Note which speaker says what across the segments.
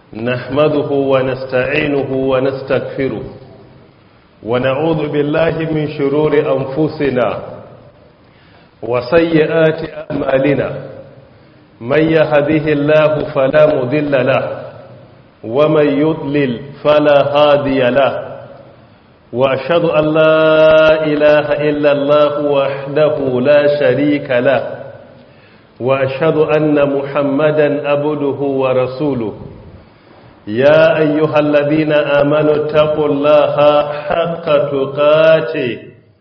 Speaker 1: نحمده ونستعينه ونستغفره ونعوذ بالله من شرور أنفسنا وسيئات أعمالنا من يهده الله فلا مضل له ومن يضلل فلا هادي له وأشهد أن لا إله إلا الله وحده لا شريك له وأشهد أن محمدا عبده ورسوله يا أيها الذين آمنوا اتقوا الله حق تقاته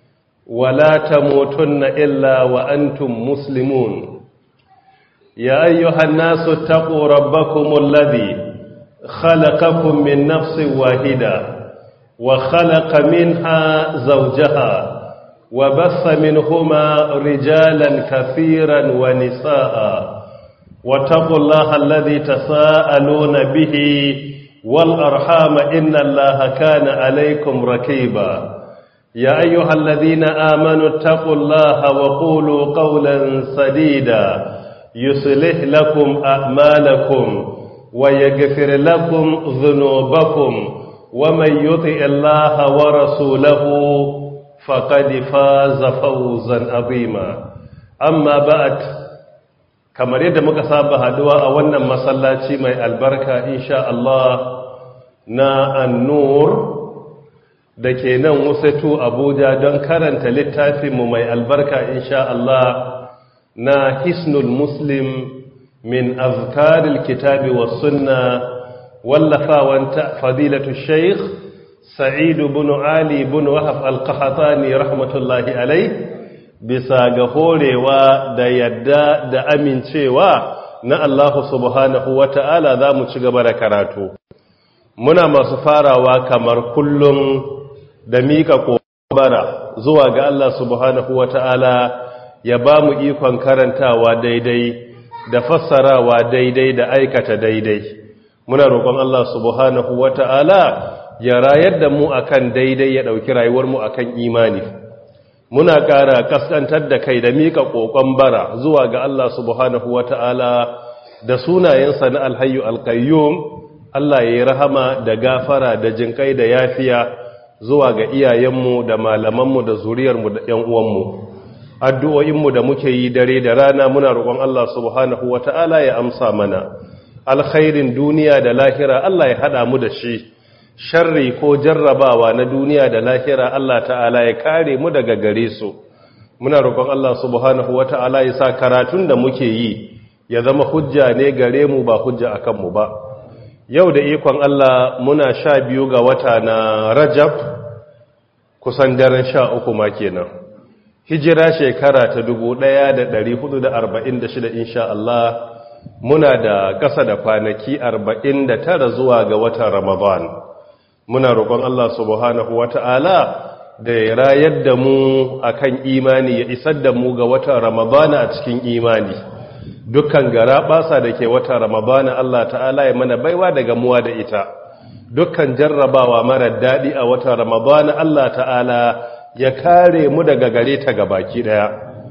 Speaker 1: ولا تموتن إلا وأنتم مسلمون يا أيها الناس اتقوا ربكم الذي خلقكم من نفس واحدة وخلق منها زوجها وبث منهما رجالا كثيرا ونساء واتقوا الله الذي تساءلون به والأرحام إن الله كان عليكم رقيبا يا أيها الذين آمنوا اتقوا الله وقولوا قولا سديدا يصلح لكم أعمالكم ويغفر لكم ذنوبكم ومن يطع الله ورسوله فقد فاز فوزا عظيما أما بعد kamar yadda muka saba haduwa a wannan masallaci mai albarka insha Allah na An-Nur da ke nan Wusatu Abuja don karanta littafinmu mai albarka insha Allah na Hisnul Muslim min azkaril kitabi was sunna wallafawan fadilatu Sheikh Sa'id ibn Ali ibn Wahab al-Qahtani rahmatullahi alayh bisa ga horewa da yadda da amincewa na Allah subhanahu wa ta'ala za mu ci gaba da karatu. Muna masu farawa kamar kullum da mika kobara zuwa ga Allah subhanahu wa ta'ala ya ba mu ikon karantawa daidai da fassarawa daidai da aikata daidai. Muna roƙon Allah subhanahu wa ta'ala ya rayar da mu akan daidai ya ɗauki rayuwarmu akan imani. Muna ƙara kaskantar da kai da miƙa ƙoƙon bara zuwa ga Allah subhanahu wata'ala da sunayensa na alhayyu alqayyum. Allah ya yi rahama da gafara da jinƙai da yafiya zuwa ga iyayenmu da malamanmu da zuriyarmu da ƴan uwanmu. Addu'o'inmu da muke yi dare da rana muna roƙon Allah subhanahu wata'ala ya amsa mana. Alkhairin duniya da lahira Allah ya haɗa mu da shi. Sharri ko jarrabawa na duniya da lahira Allah ta'ala ya kare mu daga gare su. Muna roƙon Allah subhanahu wata'ala ya sa karatun da muke yi ya zama hujja ne gare mu ba hujja akan mu ba. Yau da ikon Allah muna 12 ga wata na Rajab, kusan daren 13 ma kenan. Hijira shekara ta 1446 insha Allah. Muna da ƙasa da kwanaki 49 zuwa ga watan Ramadan. Muna roƙon Allah subhanahu wata'ala da ya rayar da mu akan imani ya isar da mu ga watan Ramadana a cikin imani. Dukkan garaɓasa da ke watan Ramadana Allah ta'ala ya mana baiwa daga muwa da ita. Dukkan jarrabawa marar daɗi a watan Ramadana Allah ta'ala ya kare mu daga gare ta gabaki ɗaya.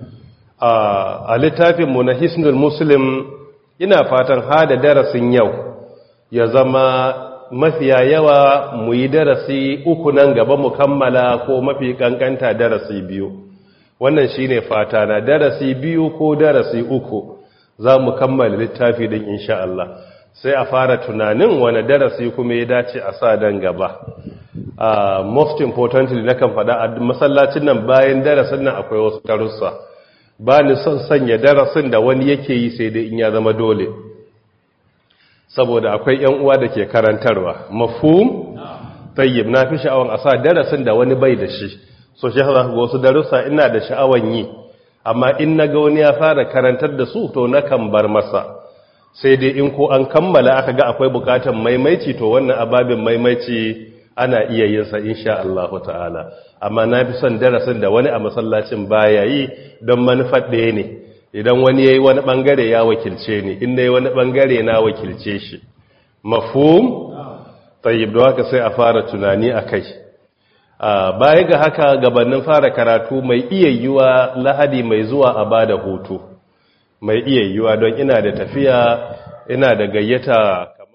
Speaker 1: A littafinmu na Hisnul Muslim ina fatan hada darasin yau ya zama mafiya yawa mu yi darasi 3 nan gaba mu kammala ko mafi kankanta darasi 2. Wannan shine fata na darasi 2 ko darasi 3 za mu kammala littafi din insha Allah. Sai a fara tunanin wani darasi kuma ya dace a sa dan gaba. Most importantly nakan faɗa a masallacin nan bayan darasin nan akwai wasu darussa. Ba ni son sanya darasin da wani yake yi sai dai in ya zama dole. Saboda akwai ‘yan uwa da ke karantarwa, mafhum? Tayyib, na fi sha'awan a sa darasin da wani bai da shi, so shi haka wasu darussa ina da sha'awan yi, amma in na ga wani ya fara karantar da su to na kan bar masa, sai dai in ko an kammala aka ga akwai bukatan maimaici to wannan ababin maimaici ana iya yin sa insha Allah ta'ala, amma na fi son darasin da wani a masallacin baya yi don manufar ɗaya ne. Idan wani ya yi wani ɓangare ya wakilce ni, inda ya wani ɓangare na wakilce shi. Mafhum? Tayyib, da haka sai a fara tunani a kai. Baya ga haka gabanin fara karatu mai iya yiwa Lahadi mai zuwa a bada hutu. Mai iya yiwa don ina da tafiya, ina da gayyata kamar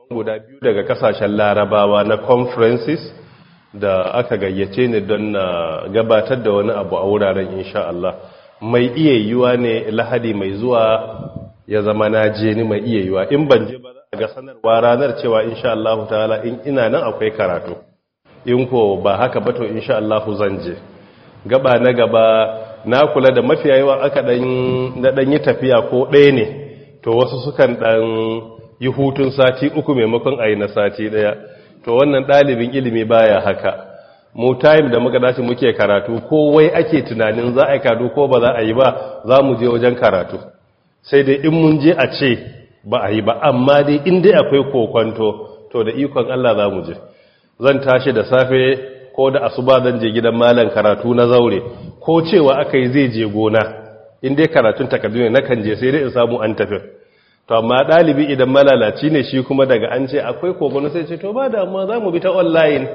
Speaker 1: guda biyu daga kasashen larabawa na conferences da aka gayyace ni don na gabatar da wani abu a wuraren insha Allah. Mai iya yiwuwa ne lahadi mai zuwa ya zama na je ni mai iya yiwuwa, in ban je ba za ga sanarwa ranar cewa insha Allah ta'ala in ina nan akwai karatu, in ko ba haka ba to insha Allah zan je. Gaba na gaba na kula da mafiya yawa aka dan yi tafiya ko ɗaya ne to wasu sukan dan yi hutun sati uku maimakon ayi na sati ɗaya, to wannan ɗalibin ilimi baya haka. Mu time da muka dace muke karatu ko wai ake tunanin za a yi karatu ko ba za a yi ba, za mu je wajen karatu, sai dai in mun je a ce ba a yi ba, amma dai in dai akwai kokwanto to da ikon Allah za mu je. Zan tashi da safe ko da asuba zan je gidan malam karatu na zaure, ko cewa aka yi zai je gona, in dai karatun takardu ne nakan je sai dai in samu an tafi. To amma ɗalibi idan malalaci ne shi kuma daga an ce akwai kogono sai ce to ba da amma za mu bi ta online.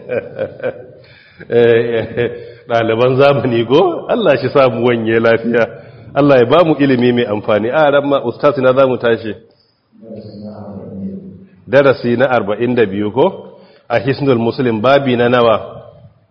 Speaker 1: Ɗaliban zamani go Allah shi samu wanye lafiya, Allah ya ba mu ilimi mai amfani. A ran ma ustaz na za mu tashi darasi na 42 ko a Hisnul Muslim, babi na nawa?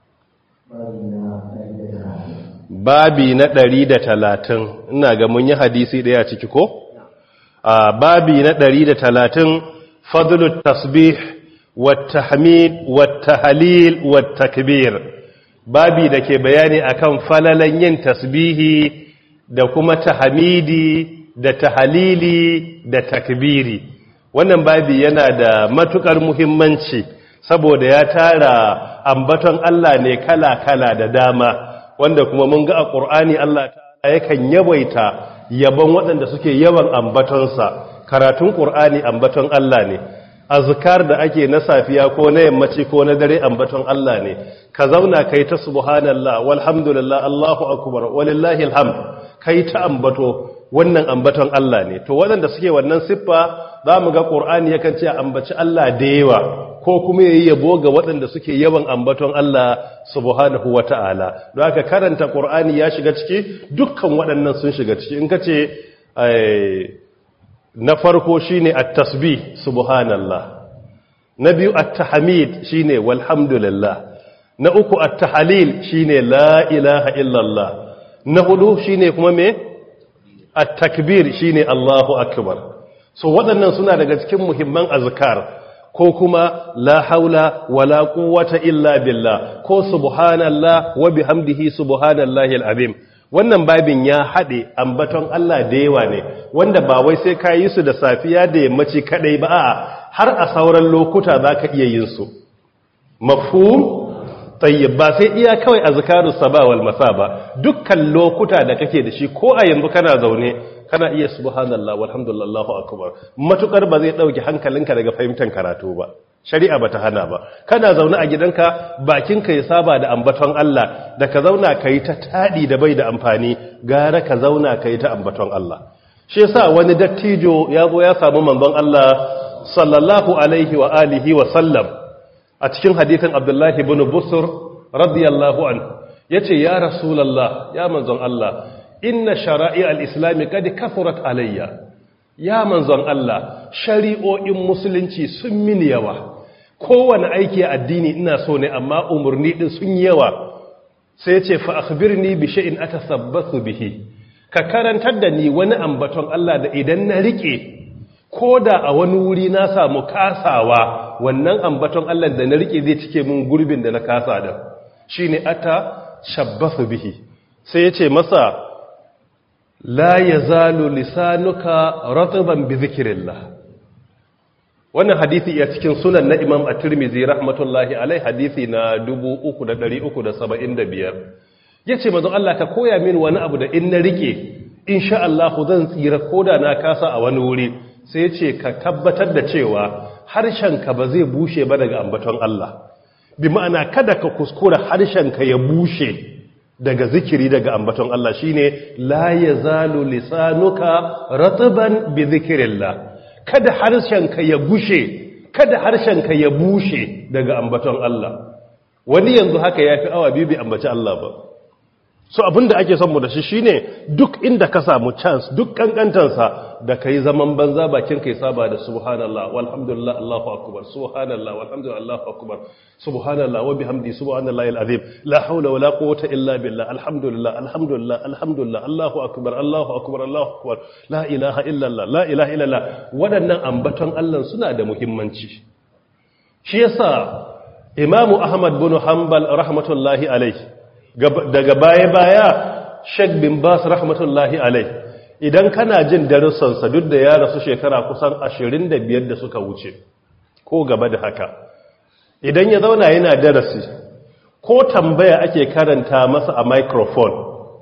Speaker 1: Babi na 130. Ina ga mun yi hadisi daya ciki ko? A babi na 130, fadlut tasbih wat tahmid wat tahlil wat takbir. Babi da ke bayani akan falalan yin tasbihi da kuma tahmidi da tahlili da takbiri. Wannan babi yana da matukar muhimmanci saboda ya tara ambaton Allah ne kala-kala da dama, wanda kuma mun ga a Qur'ani Allah ta'ala yakan yawaita yabon waɗanda suke yawan ambatonsa. Karatun ƙur'ani ambaton Allah ne, azkar da ake na safiya ko na yammaci ko na dare ambaton Allah ne. Ka zauna kai ta subhanallah walhamdulillah Allahu akbar walillahi alhamd, kai ta ambato, wannan ambaton Allah ne. To waɗanda suke wannan siffa za mu ga ƙur'ani yakan ce ambaci Allah da yawa, ko kuma yayi yabo ga waɗanda suke yawan ambaton Allah subhanahu wata'ala. Don haka karanta Qur'ani ya shiga ciki, dukkan waɗannan sun shiga ciki. In kace na farko shine at-tasbih subhanallah, na biyu at-tahmid shine walhamdulillah, na uku at-tahlil shine la ilaha illallah, na hudu shine kuma me at-takbir shine Allahu akbar. So waɗannan suna daga cikin muhimman azkar, ko kuma la haula wala quwwata illa billah, ko subhanallah wa bihamdihi subhanallahi alazim. Wannan babin ya hade ambaton Allah da yawa ne, wanda ba wai sai ka yi su da safiya da yammaci kadai ba, a'a har a sauran lokuta zaka iya yin su. Mafhum? Tayyib, ba sai iya kawai azkarus sabah wal masa ba, dukkan lokuta da kake da shi, ko a yanzu kana zaune kana iya subhanallah walhamdulillah Allahu akbar, matukar ba zai dauki hankalinka daga fahimtar karatu ba, shari'a bata hana ba. Kana zaune a gidanka bakinka ya saba da ambaton Allah, da ka zauna kai ta tadi da bai da amfani, gara ka zauna kai ta ambaton Allah. Shi yasa wani dattijo ya zo ya samu manzon Allah sallallahu alaihi wa alihi wa sallam a cikin hadisin Abdullah ibn Busr radiyallahu anhu, yace ya rasulullah, ya manzon Allah, inna shara'i al-islami kad kathurat alayya. Ya manzon Allah, shari'o'in musulunci sun mini yawa, kowane aiki addini ina so ne, amma umurni din sun yawa. Sai yace fa akhbirni bi shay'in atasabbathu bihi, ka karantar da ni wani ambaton Allah da idan na rike, koda a wani wuri na samu kasawa, wannan ambaton Allah da na rike zai cike min gurbin da na kasa da, shine atashabbathu bihi. Sai yace masa la yazalu lisanuka rataban bi zikrillah. Wannan hadisi ya cikin sunan na Imam At-Tirmidhi rahmatullahi alaihi, hadisi na 3375. Yace manzon Allah ka koya min wani abu da in na rike insha Allah zan tsira koda na kasa a wani wuri. Sai yace ka tabbatar da cewa harshenka ba zai bushe ba daga ambaton Allah. Bi ma'ana kada ka kuskura harshenka ya bushe daga zikiri, daga ambaton Allah, shine la yazalu lisanuka rataban bi zikrillah. Kada harshenka ya gushe, kada harshenka ya bushe daga ambaton Allah. Wani yanzu haka yafi awa biyu bai ambaci Allah ba, so abinda ake son mu da shi shine duk inda ka samu chance duk kankantansa da kai zaman banza bakin kai saba da subhanallah walhamdulillah Allahu akbar subhanallah walhamdulillah Allahu akbar subhanallah wa bihamdi subhanallahi alazim la hawla wala quwwata illa billah alhamdulillah alhamdulillah alhamdulillah Allahu akbar Allahu akbar Allahu akbar la ilaha illa Allah la ilaha illa Allah wadannan ambaton Allah suna da muhimmanci shi yasa Imam Ahmad bin Hanbal rahmatullahi alayhi daga baya Sheikh bin Bas rahmatullahi alai idan kana jin darussansa duk da ya rasu shekara kusan 25 da suka wuce ko gaba da haka idan ya zauna yana darasi ko tambaya ake karanta masa a microphone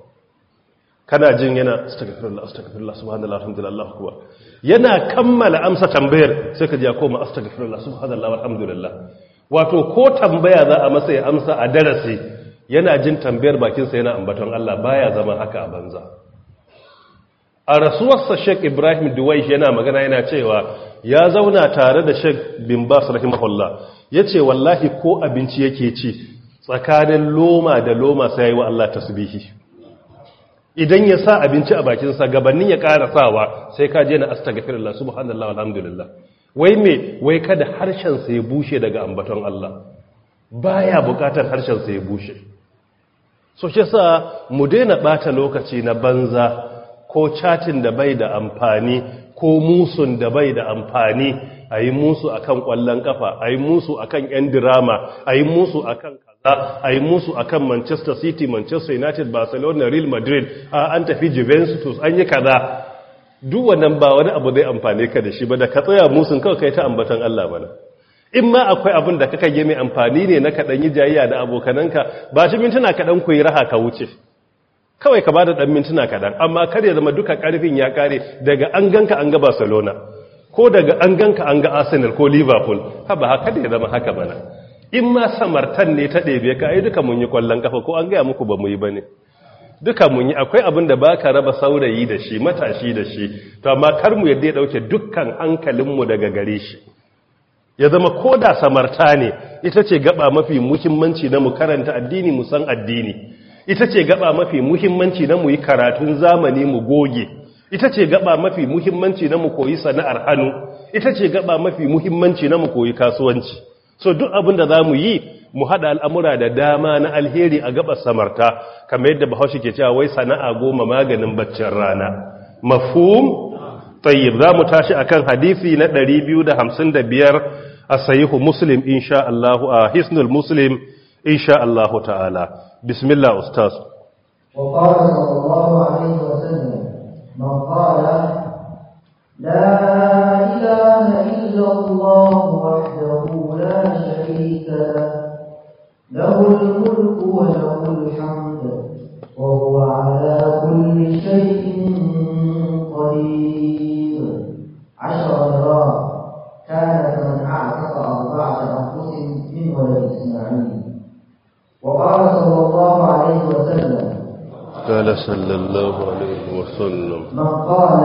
Speaker 1: kana jin yana astaghfirullah astaghfirullah subhanallah alhamdulillah Allahu akbar yana kammala amsa tambayar sai ka ji ya koma astaghfirullah subhanallah walhamdulillah wato ko tambaya za a masa ya amsa a darasi yana jin tambayar bakinsa yana ambaton Allah baya zama haka a banza a rasuwarsa Sheikh Ibrahim Duwaish yana magana yana cewa ya zauna tare da Sheikh bin Bas rahimahullah yace wallahi ko abinci yake ci tsakanin loma da loma sai yayi wa Allah tasbihi idan ya sa abinci a bakinsa gabanin ya karasawa sai ka je na astaghfirullah subhanallah walhamdulillah wai kada harshen sa ya bushe daga ambaton Allah baya bukatar harshen sa ya bushe so shi sa mu daina bata lokaci na banza ko chatin da bai da amfani ko musun da bai da amfani ayi musu akan kwallon kafa ayi musu akan yan drama ayi musu akan kaza ayi musu akan Manchester City Manchester United Barcelona Real Madrid an tafi Juventus an yi kaza duk wannan ba wani abu zai amfane ka da shi ba da ka tsaya musun kawai kai ta ambatan Allah bana in ma akwai abin da kaka yi mai amfani ne na kaɗan yi jayayya da abokananka ba shi mintuna kaɗan ku yi raha ka wuce kawai ka ba da ɗan mintuna kaɗan amma kar ya zama duka ƙarfin ya ƙare daga an ganka an ga Barcelona ko daga an ganka an ga Arsenal ko Liverpool ba haka da ya zama haka bana in ma samartan ne ta ɗebe ka ai duka mun yi ƙwallon kafa ko an gaya muku ba mu yi ba ne duka mun yi akwai abin da ba ka raba saurayi da shi matashi da shi to amma kar mu yadda ya ɗauke dukkan hankalinmu daga gare shi ya zama ko da samarta ne ita ce gaba mafi muhimmanci na mu karanta addini mu san addini ita ce gaba mafi muhimmanci na mu yi karatun zamani mu goge ita ce gaba mafi muhimmanci na mu koyi sana'ar hannu ita ce gaba mafi muhimmanci na mu koyi kasuwanci so duk abin da za mu yi mu haɗa al'amura da dama na alheri a gabar samarta kamar yadda bahaushe ke cewa wai sana'a 10 maganin baccin rana mafhum tayyib za mu tashi akan hadisi na 255 a sahihu muslim insha Allah a hisnul muslim insha Allah ta'ala bismillah ustaz
Speaker 2: wa qala sallallahu alaihi wa sallam man qala la ilaha illa Allah wahdahu la sharika lahu al-mulku wa lahu al-hamdu wa huwa ala kulli shay'in qadir 10 مرات كان من أعتق 4 أنفس من ولد إسماعيل وقال صلى الله عليه وسلم
Speaker 1: قال صلى الله عليه وسلم
Speaker 2: من قال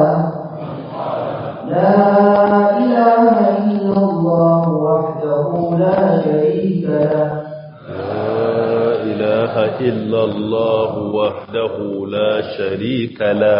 Speaker 2: لا إله إلا الله وحده لا شريك له
Speaker 1: لا إله إلا الله وحده لا شريك له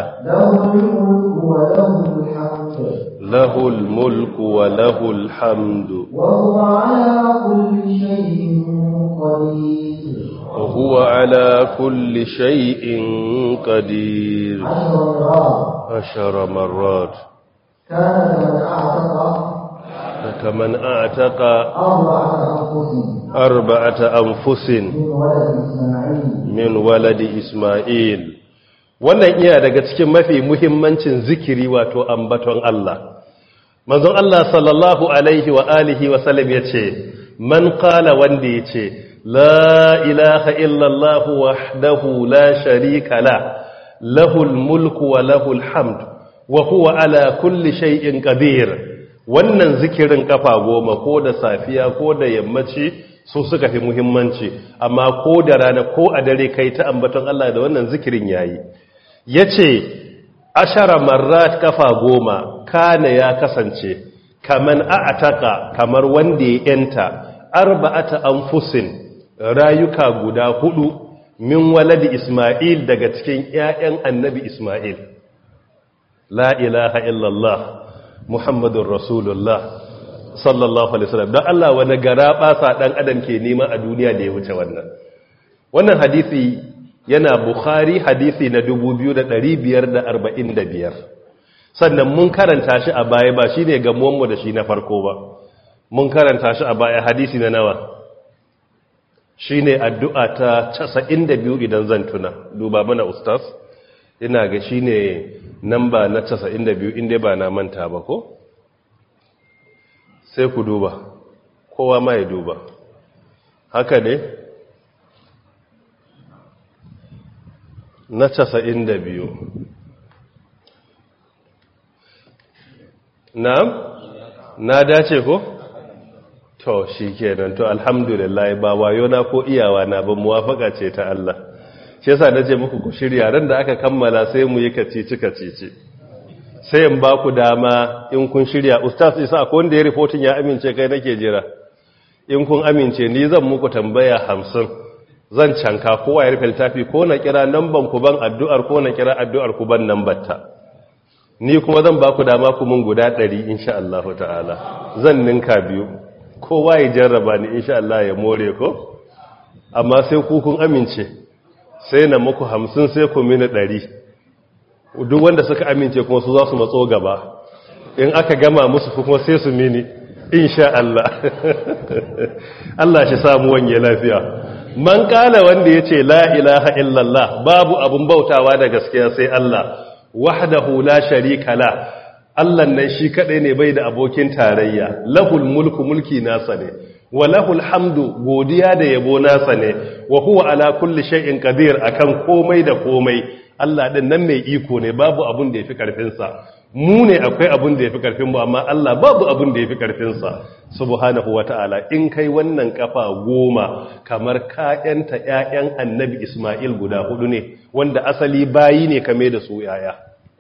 Speaker 2: له الملك وله الحمد
Speaker 1: له الملك وله الحمد
Speaker 2: وهو على كل شيء قدير
Speaker 1: وهو على كل شيء قدير 10 مرات كمن أعتق 4 أنفس من ولد إسماعيل wannan iya daga cikin mafi muhimmancin zikiri wato ambaton Allah manzon Allah sallallahu alaihi wa alihi wa sallam yace man qala wanda yace la ilaha illa Allah wahdahu la sharika la lahul mulku wa lahul hamd wa huwa ala kulli shay'in qadir wannan zikirin kafa 10 ko da safiya ko da yammaci su suka fi muhimmanci amma ko da rana ko a dare kai ta ambaton Allah da wannan zikirin yayi yace 10 marrat kafa 10 kana ya kasance kaman a'taka kamar wanda ya yanta 4 anfusin rayuka guda 4 min waladi Isma'il daga cikin ƴaƴan annabi Isma'il. La ilaha illallah Muhammadur Rasulullah sallallahu alaihi wasallam. Don Allah wani gara basa dan adam ke nema a duniya da ya wuce wannan. Wannan hadisi yana Bukhari hadisi na 2545. Sannan mun karanta shi a baya ba shine gamuwan mu da shi na farko ba. Mun karanta shi a baya hadisi na nawa? Shine addu'a ta 92 idan zan tuna. Duba mana ustaz. Ina ga shine namba na 92 inda ba na manta ba ko? Sai ku duba, kowa ma ya duba. Haka ne? Na 92. Na dace ko? To, shi kenan, to, alhamdulillah, ba wayo na ko iyawa na ba muwafaka ce ta Allah. Shi yasa na ce muku ku shirya, ran da aka kammala sai mu yi kacici-kacici. Sai in ba ku dama in kun shirya. Ustaz Isa, akwai wanda ya rifotin ya amince kai nake jira. In kun amince, ni zan muku tambaya 50. Zan canka kowa ya rufe littafi ko na kira namban ku ban addu'ar ko na kira addu'ar ku ban nambar ta. Ni kuma zan ba ku dama ku mun guda 100 insha Allah ta'ala. Zan ninka biyu. Kowa ya jarraba ni insha Allah ya more ko. Amma sai ku kun amince. Sai na muku 50 sai ku mini 100. Duk wanda suka amince kuma su za su matso gaba. In aka gama musu kuma sai su mini insha Allah. Allah shi samu wanye lafiya. Man kala wanda yace la ilaha illallah babu abun bautawa da gaskiya sai Allah wahdahu la sharika la. Allah nan shi kadai ne bai da abokin tarayya. Lahul mulku mulki nasa ne. Wa lahul hamdu godiya da yabo nasa ne. Wa huwa ala kulli shay'in qadir akan komai da komai. Allah ɗin nan mai iko ne babu abin da ya fi ƙarfinsa. Mu ne akwai abin da ya fi ƙarfinmu amma Allah babu abin da ya fi ƙarfinsa. Subhanahu wa ta'ala in kai wannan ƙafa 10 kamar ka'yanta ‘ya'yan annabi Ismail guda 4 ne wanda asali bayi ne kame da su ‘ya'ya.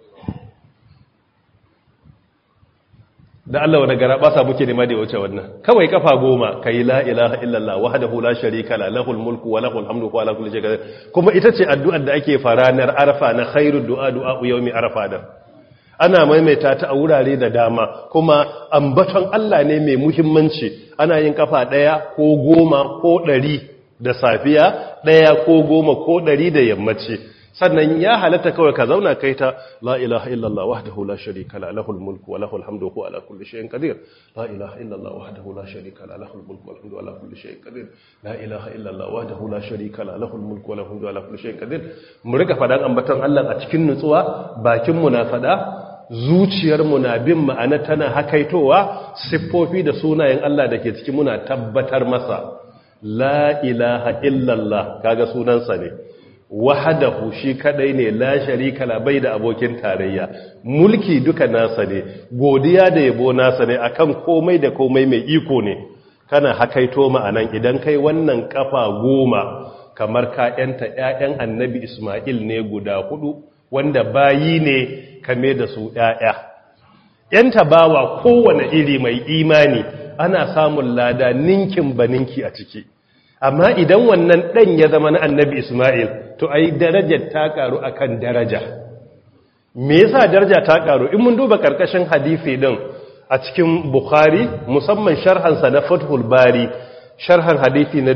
Speaker 1: Da Allah wani gara ɓasa muke nema da ya wuce wannan. Kawai ƙafa 10 ka yi la ilaha illallah wahdahu la sharika la lahul mulku wa lahul hamdu wa ala kulli shay'in qadir. Kuma ita ce addu'ar da ake fara ranar Arafa na khairud du'a yawmi Arafa da. Ana maimaita ta a wurare da dama kuma ambaton Allah ne mai muhimmanci. Ana yin ƙafa 1 ko 10 ko 100 da safiya, 1 ko 10 ko 100 da yammaci. Sannan ya halatta kawai ka zauna kai ta la ilaha illallah wahdahu la sharika la lahul mulku wa lahul hamdu wa ala kulli shay'in qadir. La ilaha illallah wahdahu la sharika la lahul mulku wal hamdu wa ala kulli shay'in qadir. La ilaha illallah wahdahu la sharika la lahul mulku wa lahul hamdu wa ala kulli shay'in qadir. Mu rika fadan ambaton Allah a cikin nutsuwa, bakin mu na fada, zuciyar mu na bin ma'ana tana hakaitowa, siffofi da sunayen Allah dake cikin muna tabbatar masa. La ilaha illallah kaga sunansa ne. Wahadahu shi kadai ne la sharika la bai da abokin tarayya mulki duka nasa ne godiya da yabo nasa ne akan komai da komai mai iko ne kana hakaito ma'anan idan kai wannan kafa 10 kamar ka yanta ƴaƴan annabi Isma'il ne guda 4 wanda bayi ne kame da su ƴaƴa yanta bawa kowane iri mai imani ana samun lada ninkin baninki a ciki amma idan wannan dan ya zama na annabi Isma'il to ai darajar ta karu akan daraja. Me yasa daraja ta karu? In mun duba karkashin hadisi din a cikin Bukhari musamman sharhan sa na Fathul Bari sharhan hadisi na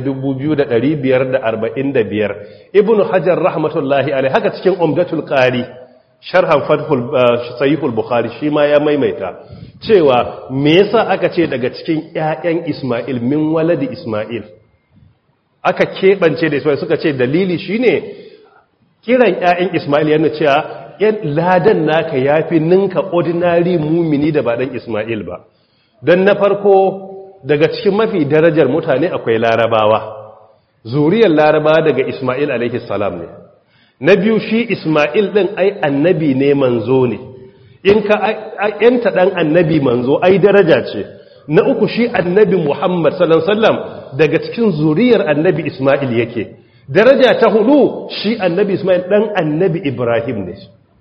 Speaker 1: 2545 Ibn Hajar rahmatullahi alaihi haka cikin Umdatul Qari sharhan Sahihul Bukhari shi ma ya maimaita cewa me yasa aka ce daga cikin ƴaƴan Isma'il min waladi Isma'il aka keɓance da Ismail suka ce dalili shine kiran ƴaƴan Ismail yana cewa ladan naka yafi ninka ordinary mumini da ba dan Ismail ba dan na farko daga cikin mafi darajar mutane akwai larabawa zuriyar larabawa daga Ismail alaihi salam ne na biyu shi Ismail din ai annabi ne manzo ne in ka yanta dan annabi manzo ai daraja ce na uku shi annabi Muhammad sallallahu alaihi wasallam daga cikin zuriyar annabi Ismail yake daraja ta 4 shi annabi Ismail dan annabi Ibrahim ne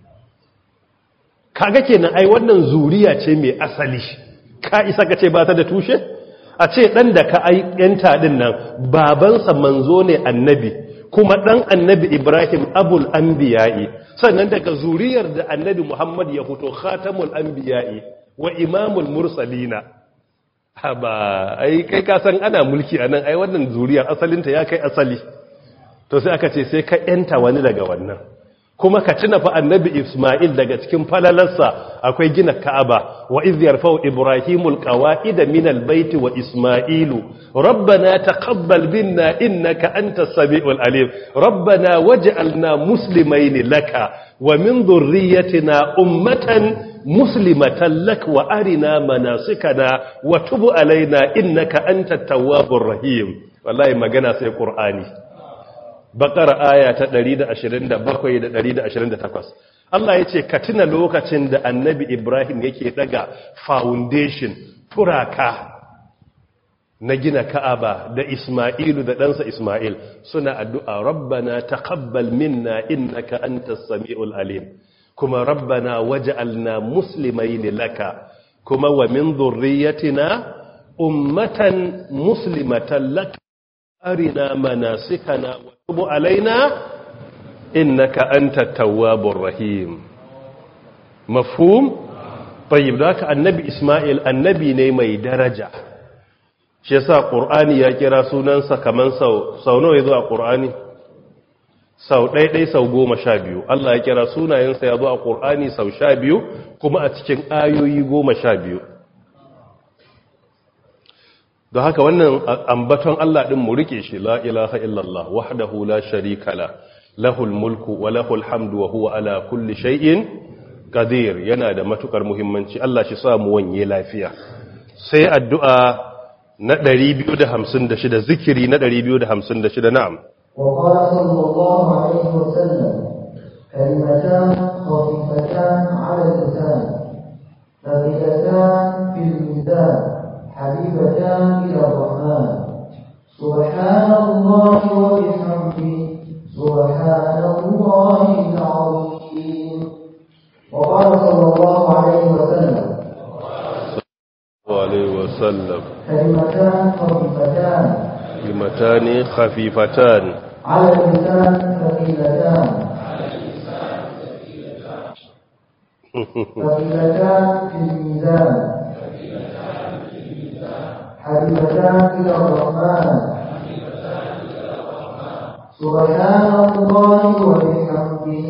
Speaker 1: kaga kenan ai wannan zuriya ce mai asali ka isa ka ce ba ta da tushe a ce dan da ka ai yanta din nan babansa manzo ne annabi kuma dan annabi Ibrahim abul anbiya'i, sannan daga zuriyar da annabi Muhammad ya fito khatamul anbiya'i wa imamul mursalina. Haba ai kai ka san ana mulki anan, ai wannan zuriyar asalinta ya kai asali. To sai aka ce sai ka yanta wani daga wannan. Kuma ka tuna fa annabi Isma'il daga cikin falalarsa akwai gina Ka'aba, wa iz yarfa'u Ibrahimul qawa'ida minal baiti wa Isma'ilu rabbana taqabbal minna innaka antas samiul alim rabbana waj'alna muslimaini laka wa min dhurriyyatina ummatan muslimatan lak wa arina manasikana wa tub alaina innaka antat tawwabur rahim. Wallahi magana sai Qur'ani. Bakara aya ta 127 da 128. Allah ya ce ka tuna lokacin da annabi Ibrahim yake daga foundation turaka na gina Ka'aba da Isma'ilu da ɗansa Isma'il suna addu'a rabbana taqabbal minna innaka antas samiul alim, kuma rabbana waj'alna muslimaini laka, kuma wa min dhurriyyatina ummatan muslimatan laka arina manasikana wa tub alaina innaka antat tawwabur rahim. Mafhum? Tayyib, da haka annabi Isma'il annabi ne mai daraja. Shi yasa Qur'ani ya kira sunansa kaman sau nawa yazo a Qur'ani? Sau ɗaiɗai sau 12. Allah ya kira sunayensa yazo a Qur'ani sau 12 kuma a cikin ayoyi 12. Don haka wannan ambaton Allah ɗin mu rike shi, la ilaha illallah wahdahu la sharika la lahul mulku wa lahul hamdu wa huwa ala kulli shay'in qadir, yana da matukar muhimmanci. Allah shi sa mu wanye lafiya. Sai addu'a na 256, zikiri na 256. Na'am.
Speaker 2: Wa qala sallallahu alaihi wa sallam kalimatan khafifatan 'ala al-lisan thaqilatan fil mizan حبيبتان إلى الرحمن سبحان الله وبحمده سبحان الله العظيم. وقال صلى الله عليه وسلم كلمتان خفيفتان على اللسان ثقيلتان في الميزان حبيبتان إلى الرحمن سبحان الله وبحمده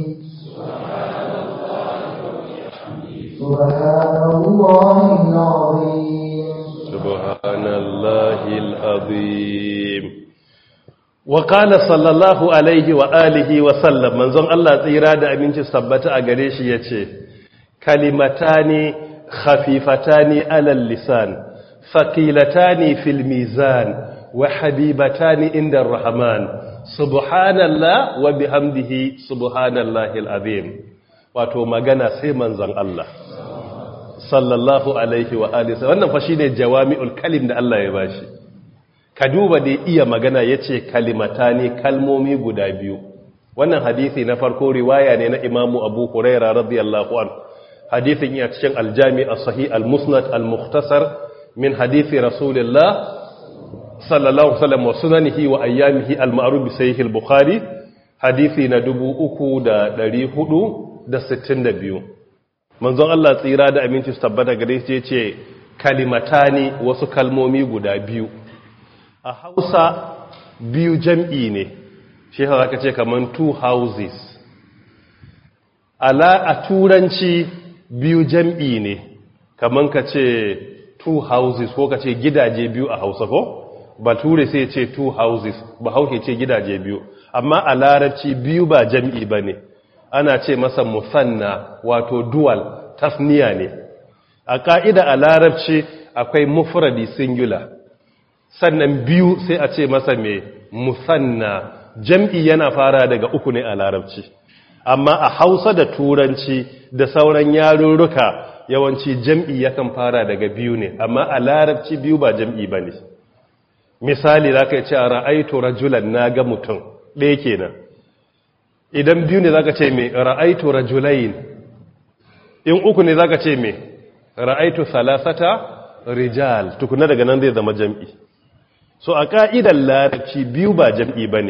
Speaker 2: سبحان الله العظيم.
Speaker 1: سبحان الله العظيم. وقال صلى الله عليه وآله وسلم منزون الله tsira da aminci sabbata a gare shi yace kalimatani khafifatani alal lisan ثقيلتان في الميزان وحبيبتان عند الرحمن سبحان الله وبحمده سبحان الله العظيم. wato magana sai manzon Allah sallallahu alaihi wa alihi, wannan fa shine jawami'ul kalim da Allah ya bashi. Ka duba da iya magana yace kalimatani, kalmomi guda biyu. Wannan hadisi na farko riwaya ne na Imam Abu Hurairah radiyallahu anhu. Hadisin ya cikin al-Jami' as-Sahih al-Musnad al-Mukhtasar min hadithi Rasulullah sallallahu alaihi wasallam wa sunanihi wa ayyamihi al-ma'ruf bi sahih al-Bukhari, hadithi na 3462. Manzon Allah tsira da aminci su tabbata gare shi yace kalimatani, wasu kalmomi guda biyu. A Hausa biyu jam'i ne, shi haka kace kaman two houses. A Turanci biyu jam'i ne, kaman kace two houses, ko ka ce gidaje biyu a Hausa ko? Bature sai ce two houses, Bahaushe ce gidaje biyu. Amma a Larabci biyu ba jam'i bane. Ana ce masa musanna, wato dual, tasniya ne. A ka'ida a Larabci akwai mufradi singular. Sannan biyu sai a ce masa me musanna. Jam'i yana fara daga uku ne a Larabci. Amma a Hausa da Turanci da sauran yarurruka yawanci jam'i yakan fara daga biyu ne, amma a Larabci biyu ba jam'i ba ne. Misali za ka ce a ra'aitu rajulan, na ga mutum ɗaya kenan. Idan biyu ne za ka ce mai ra'aitu rajulayin, in uku ne za ka ce mai ra'aitu salasata rijal, tukuna daga nan zai zama jam'i. So a ƙa'idar Larabci biyu ba jam'i ba ne,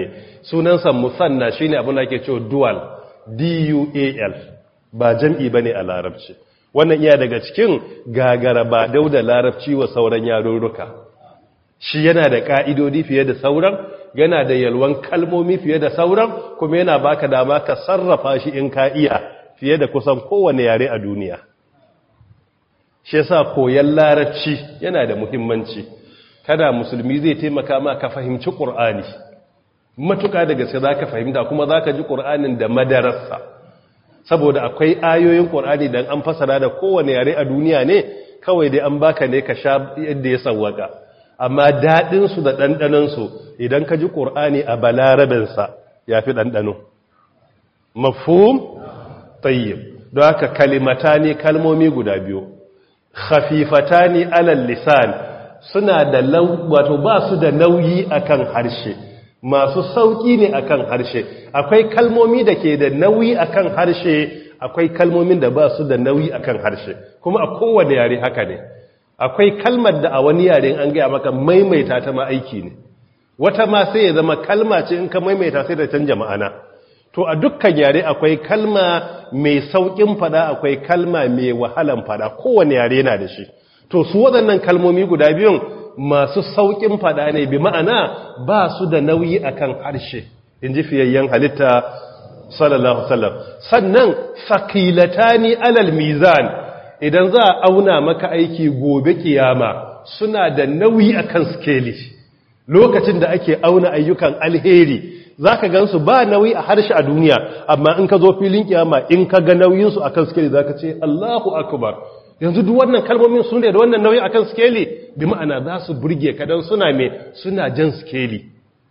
Speaker 1: sunansa musanna shine abin da ake cewa dual dual ba jam'i bane a larabci wannan iya daga cikin gagara ba dauda larabci wa sauran yarurruka shi yana da ka'idodi fiye da sauran yana da yalwan kalmomi fiye da sauran kuma yana baka dama ka sarrafa shi in ka iya fiye da kusan kowane yare a duniya shi yasa koyon larabci yana da muhimmanci kada musulmi zai taimaka ma ka fahimci Qur'ani matuƙa da gaske zaka fahimta kuma zaka ji Qur'anin da madarasa saboda akwai ayoyin Qur'ani dan an fasara da kowane yare a duniya ne kawai dai an baka ne ka sha yadda ya sawwaka amma dadin su da dandanan su idan ka ji Qur'ani a balarabin sa yafi dandano mafhum tayyib don haka kalimatani kalmomi guda biyu khafifatani alal lisan suna da wato ba su da nauyi akan harshe masu sauki ne akan harshe akwai kalmomi da ke da nauyi akan harshe akwai kalmomin da ba su da nauyi akan harshe kuma a kowane yare haka ne akwai kalmar da a wani yare an gaya maka maimaita ta ma aiki ne wata ma sai ya zama kalma ce in ka maimaita sai ta canja ma'ana to a dukkan yare akwai kalma mai saukin fada akwai kalma mai wahalan fada kowane yare yana da shi to su waɗannan kalmomi guda biyun masu saukin fada ne bi ma'ana ba su da nauyi akan harshe inji fiyayyen halitta sallallahu alaihi wasallam sannan faqilatani alal mizan idan za a auna maka aiki gobe kiyama suna da nauyi akan skeli lokacin da ake auna ayyukan alheri zaka gansu ba nauyi a harshe a duniya amma in ka zo filin kiyama in ka ga nauyin su akan skeli zaka ce Allahu akbar yanzu duk wannan kalmomin sun da wannan nauyi akan skeli bi ma'ana za su burge ka dan suna jan skeli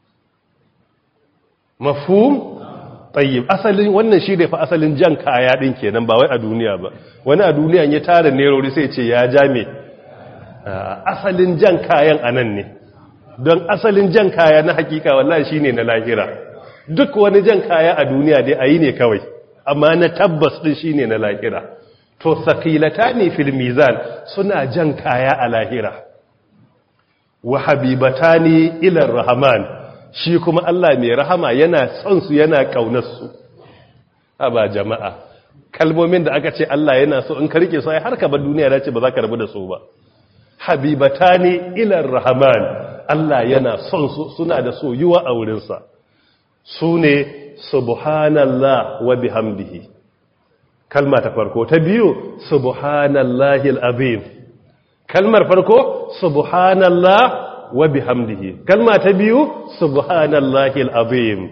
Speaker 1: mafhum tayyib asalin wannan shi da fa asalin jan kaya din kenan ba wai a duniya ba wani a duniya ya tara nerori sai ce ya ja me asalin jan kayan anan ne don asalin jan kaya na hakika wallahi shine na lahira duk wani jan kaya a duniya dai ayi ne kawai amma na tabbas din shine na lahira to saqilatani fil mizan suna jan kaya a lahira wa habibatani ila rahman shi kuma Allah mai rahama yana son su yana kaunar su aba jama'a kalmomin da aka ce Allah yana so in ka rike su ai har ka bar duniya da ce ba za ka rabu da su ba habibatani ila rahman Allah yana son su suna da soyuwa a wurin sa sune subhanallah wa bihamdihi kalma ta farko ta biyu subhanallahi alazim kalmar farko subhanallah wa bihamdihi kalma ta biyu subhanallahi alazim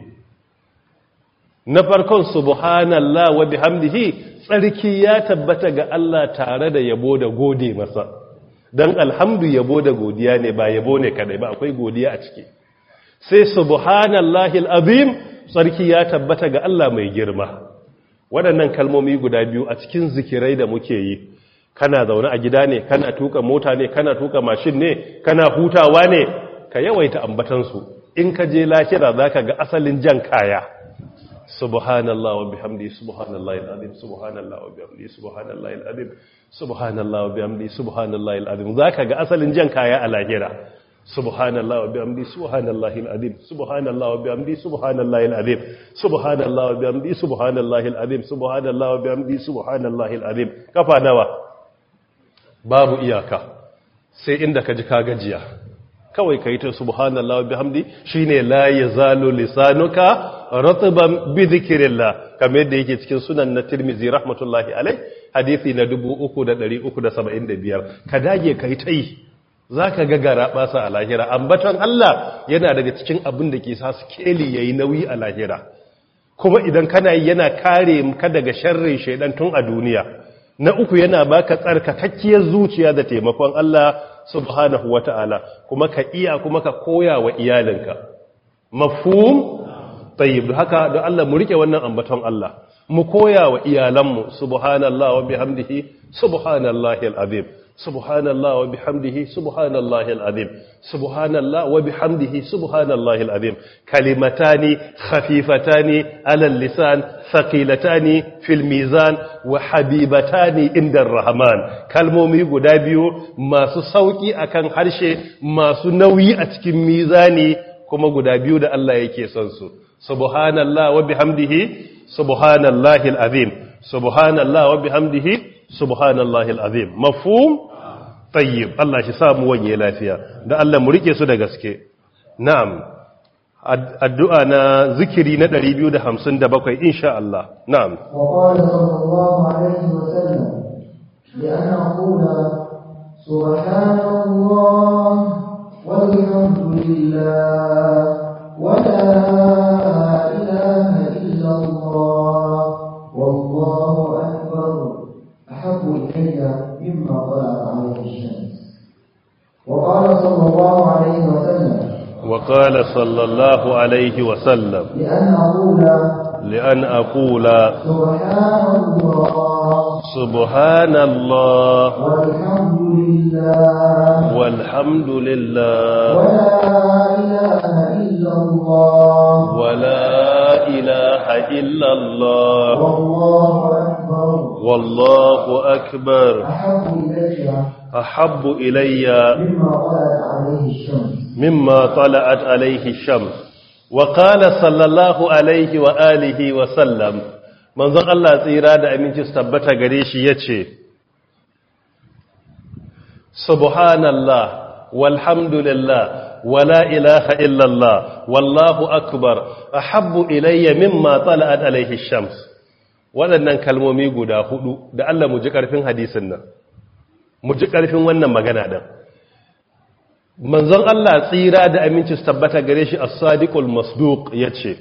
Speaker 1: na farkon subhanallah wa bihamdihi tsarki ya tabbata ga Allah tare da yabo da gode masa dan alhamdu yabo da godiya ne ba yabo ne kadai ba akwai godiya a ciki sai subhanallahi alazim tsarki ya tabbata ga Allah mai girma waɗannan kalmomi guda biyu a cikin zikirai da muke yi kana zaune a gida ne kana tuka mota ne kana tuka mashin ne kana hutawa ne ka yawaita ambatansu in ka je lahira zaka ga asalin jan kaya subhanallah wa bihamdi subhanallahi alazim subhanallah wa bihamdi subhanallahi alazim subhanallah wa bihamdi subhanallahi alazim zaka ga asalin jan kaya a lahira subhanallah wa bihamdi subhanallahi alazim subhanallah wa bihamdi subhanallahi alazim subhanallah wa bihamdi subhanallahi alazim subhanallah wa bihamdi subhanallahi alazim kafa nawa babu iyaka sai inda ka ji ka gajiya kawai kai ta subhanallah wa bihamdi shine la yazalu lisanuka ratban bi dhikrillah kamar yadda yake cikin sunan na Tirmidhi rahmatullahi alai hadisi na 3375 ka dage kai ta yi zaka ga garabasa a lahira ambaton Allah yana daga cikin abin da ke sa skeli yayi nauyi a lahira kuma idan kana yi yana kare ka daga sharrin shaydan tun a duniya na uku yana baka tsarkakakkiyar zuciya da taimakon Allah subhanahu wata'ala kuma ka iya kuma ka koya wa iyalinka mafhum tayyib haka don Allah mu rike wannan ambaton Allah mu koya wa iyalanmu subhanallahi wa bihamdihi subhanallahi alazim subhanallah wa bihamdihi subhanallahi alazim subhanallah wa bihamdihi subhanallahi alazim kalimatani khafifatani ala lisan thaqilatani fil mizan wa habibatani inda arrahman kalmomi guda biyu masu sauki akan harshe masu nauyi a cikin mizani kuma guda biyu da Allah yake son su subhanallah wa bihamdihi subhanallahil azim, subhanallah wa bihamdihi subhanallahil azim. Mafhum? Tayyib. Allah shi samu wanye lafiya da Allah mu rike su da gaske. Na'am. Addu'a na zikiri na 257 insha Allah. Na'am.
Speaker 2: Wa qala sallallahu alaihi wa sallam li anna aqula subhanallah walhamdulillah wa la ilaha illa Allah wallahu akbar ahabbu ilayya mimma tala'at alayhi ash-shams. Wa qala sallallahu alaihi wa sallam
Speaker 1: وقال صلى الله عليه وسلم لأن أقول سبحان الله والحمد لله ولا إله إلا الله والله أكبر أحب إلي مما طلعت عليه الشمس. وقال صلى الله عليه وآله وسلم manzon Allah tsira da aminci su tabbata gare shi yace subhanallah walhamdulillah wala ilaha illallah wallahu akbar ahabbu ilayya mimma tala'at alaihi shams. Waɗannan kalmomi guda hudu da Allah mu ji karfin hadisin nan, mu ji karfin wannan magana din. Manzon Allah tsira da aminci su tabbata gare shi as-sadiqul masduq yace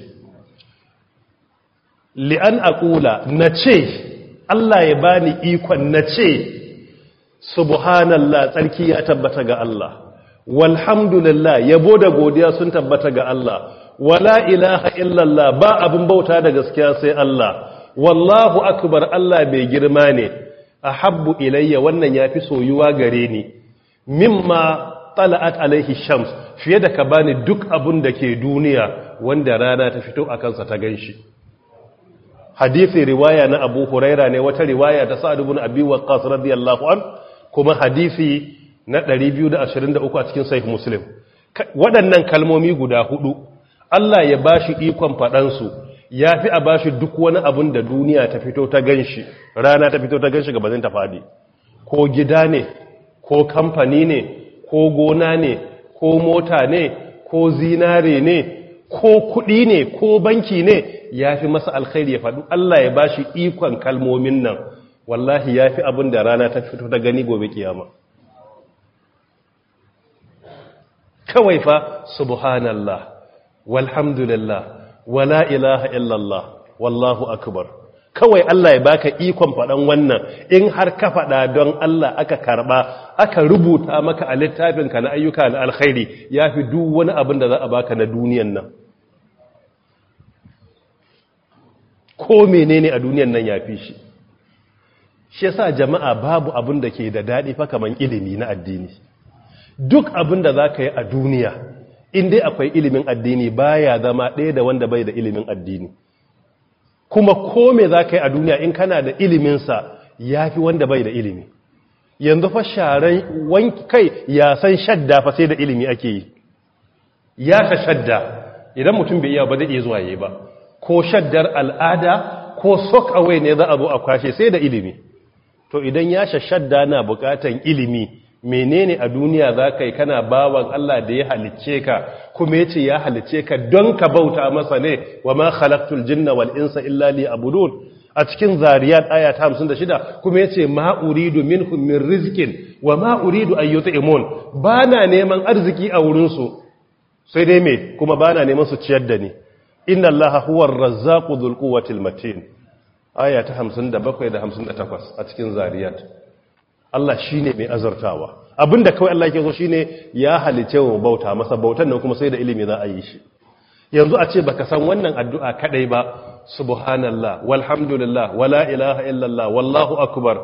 Speaker 1: li'an aqula nace Allah ya bani ikon nace subhanallah tsarki ya tabbata ga Allah walhamdulillah yabo da godiya sun tabbata ga Allah wala ilaha illallah ba abin bauta da gaskiya sai Allah wallahu akbar Allah bai girma ne ahabbu ilayya wannan yafi soyuwa gare ni mimma tala'at alaihi shams fiye da ka bani duk abun da ke duniya wanda rana ta fito a kansa ta ganshi. Hadisi riwaya na Abu Huraira ne, wata riwaya ta Sa'ad ibn Abi Waqqas radiyallahu an, kuma hadisi na 223 a cikin Sahih Muslim. Waɗannan kalmomi guda hudu Allah ya bashi ikon faɗan su yafi a bashi duk wani abun da duniya ta fito ta ganshi, rana ta fito ta ganshi gabanin ta fadi. Ko gida ne, ko kamfani ne, ko gona ne, ko mota ne, ko zinare ne, ko kuɗi ne, ko banki ne, ya fi masa alkhairi ya faɗi Allah ya ba shi ikon kalmomin nan, wallahi ya fi abin da rana ta fito ta gani gobe kiyama. Kawai fa, subhanallah, walhamdulillah, wala ilaha illallah, wallahu akbar. Kawai Allah ya baka ikon faɗan wannan, in har ka faɗa don Allah aka karɓa, aka rubuta maka a littafinka na ayyuka na alkhairi, ya fi duk wani abin da za a baka na duniyan nan. Ko menene a duniyan nan ya fi shi. Shi yasa jama'a babu abin da ke da daɗi fa kaman ilimi na addini. Duk abin da za ka yi a duniya, in dai akwai ilimin addini baya zama ɗaya da wanda bai da ilimin addini. Kuma ko me za ka yi a duniya in kana da iliminsa ya fi wanda bai da ilimi. Yanzu fa sharan kai ya san shadda fa sai da ilimi ake yi. Ya ka shadda idan mutum bai iya ba zai iya zuwa yi ba. Ko shaddar al'ada ko sok away ne za a zo a kwashe sai da ilimi. To idan ya shadda na bukatan ilimi, menene a duniya za ka yi kana bawan Allah da ya halicce ka, kuma ya ce ya halicce ka don ka bauta masa ne, wa ma khalaqtul jinna wal insa illa liya'budun. A cikin Zariyat aya ta 56 kuma ya ce ma uridu minhum min rizqin wa ma uridu an yut'imun. Bana neman arziki a wurin su sai dai me, kuma bana neman su ciyar da ni. Inna Allaha huwar razzaqu dhul quwwatil matin. Aya ta 57 da 58 a cikin Zariyat. Allah shine mai azurtawa. Abinda kawai Allah yake so shine ya halice wa bauta masa, bautan nan kuma sai da ilimi za a yi shi. Yanzu a ce baka san wannan addu'a kadai ba, subhanallah walhamdulillah wala ilaha illallah wallahu akbar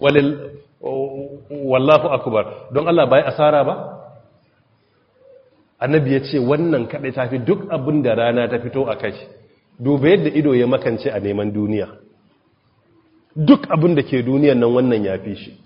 Speaker 1: wallahu akbar, don Allah bai asara ba? Annabi ya ce wannan kadai tafi duk abin da rana ta fito a kai. Duba yadda ido ya makance a neman duniya. Duk abin da ke duniyan nan wannan ya fi shi.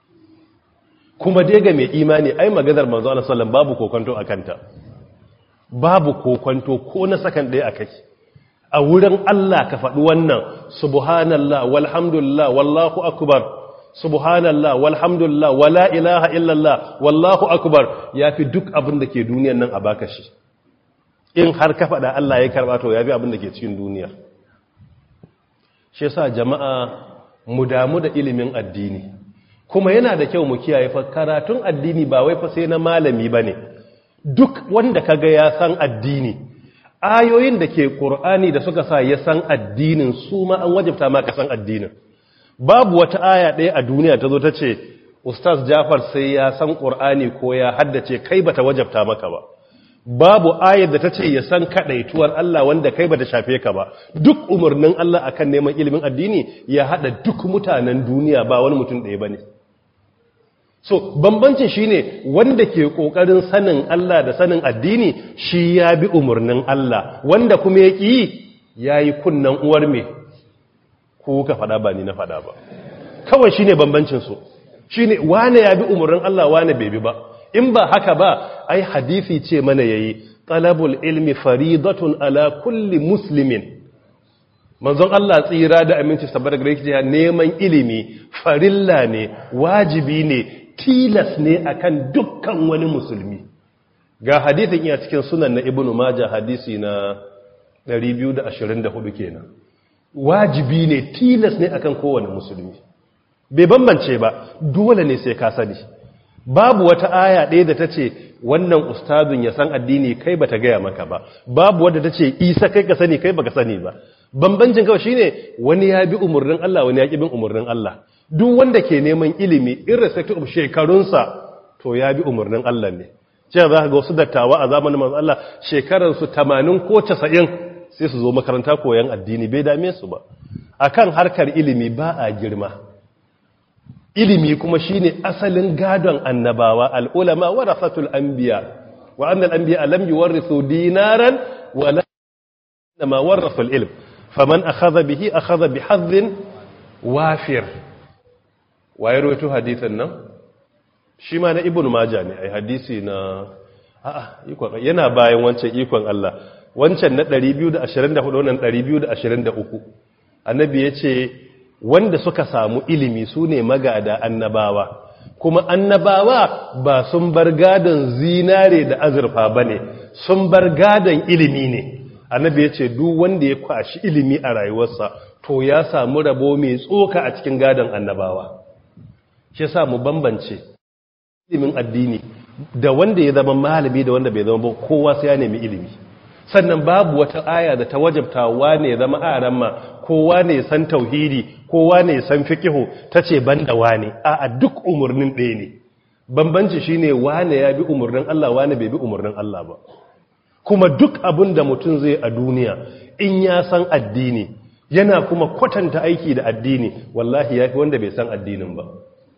Speaker 1: Kuma dai ga mai imani ai maganar manzo Allah sallallahu babu kokonto akanta. babu kokwanto ko na sakan ɗaya akai. A wurin Allah ka faɗi wannan subhanallah walhamdulillah wallahu akbar, subhanallah walhamdulillah wala ilaha illallah wallahu akbar, yafi duk abin da ke duniyan nan a baka shi. In har ka faɗa Allah ya karɓa to yafi abin da ke cikin duniya. Shi yasa jama'a mu damu da ilimin addini, kuma yana da kyau mu kiyaye fa karatun addini ba wai fa sai na malami bane. Duk wanda kaga ya san addini, ayoyin da ke Qur'ani da suka sa ya san addinin su ma an wajibta ma ka san addinin. Babu wata aya ɗaya a duniya ta zo ta ce Ustaz Jafar sai ya san Qur'ani ko ya haddace, kai bata wajabta maka ba. Babu ayar da ta ce ya san kadaituwar Allah wanda kai bata shafe ka ba. Duk umarnin Allah akan neman ilimin addini ya hada duk mutanen duniya, ba wani mutum ɗaya bane. So bambancin shine wanda ke kokarin sanin Allah da sanin addini shi ya bi umarnin Allah, wanda kuma ya ki yayi kunnan uwar me ko ka fada ba ni na fada ba. Kawai shine bambancin su. Shine wane ya bi umarnin Allah wane bai bi ba. In ba haka ba ai hadisi ce mana yayi talabul ilmi faridatun ala kulli muslimin. Manzon Allah tsira da aminci saboda gare ki neman ilimi farilla ne, wajibi ne, tilas ne akan dukkan wani musulmi. Ga hadisin iya cikin sunan na Ibn Majah, hadisi na 224 kenan. Wajibi ne, tilas ne akan kowane musulmi. Bai bambance ba, dole ne sai ka sani. Babu wata aya ɗaya da ta ce wannan ustazun ya san addini kai bata gaya maka ba. Babu wadda ta ce Isa kai ka sani kai baka sani ba. Bambancin kawai shine wani ya bi umarnin Allah, wani ya ki bin umarnin Allah. Duk wanda ke neman ilimi irrespective of shekarunsa to ya bi umarnin Allah ne. Cewa za ka ga wasu dattawa a zamanin manzo Allah shekaransu 80 ko 90 sai su zo makaranta koyan addini, bai dame su ba. Akan harkar ilimi ba a girma. Ilimi kuma shine asalin gadon annabawa, al-ulama warasatul anbiya wa anna al-anbiya lam yuwarrithu dinaran wala ma warathu al-ilm faman akhadha bihi akhadha bihadhin wafir. Waye rawaito hadisin nan? Shi ma na Ibn Majah ne, ai hadisi na ikon yana bayan wancan ikon Allah. Wancan na 224 wannan 223. Annabi yace wanda suka samu ilimi su ne magada annabawa, kuma annabawa ba sun bar gadon zinare da azurfa ba ne, sun bar gadon ilimi ne. Annabi ya ce duk wanda ya kwashi ilimi a rayuwarsa to ya samu rabo mai tsoka a cikin gadon annabawa. Shi sa mu bambance ilimin addini da wanda ya zama malami da wanda bai zama ba, kowa sai ya nemi ilimi. Sannan babu wata aya da ta wajabta wane ya zama aramma, kowa ne san tauhidi, kowa ne san fiqhu tace banda wane. A duk umurnin ɗaya ne. Bambanci shine wane ya bi umurnin Allah, wane bai bi umurnin Allah ba. Kuma duk abin da mutum zai a duniya in ya san addini yana kuma kwatanta aiki da addini, wallahi yafi wanda bai san addinin ba.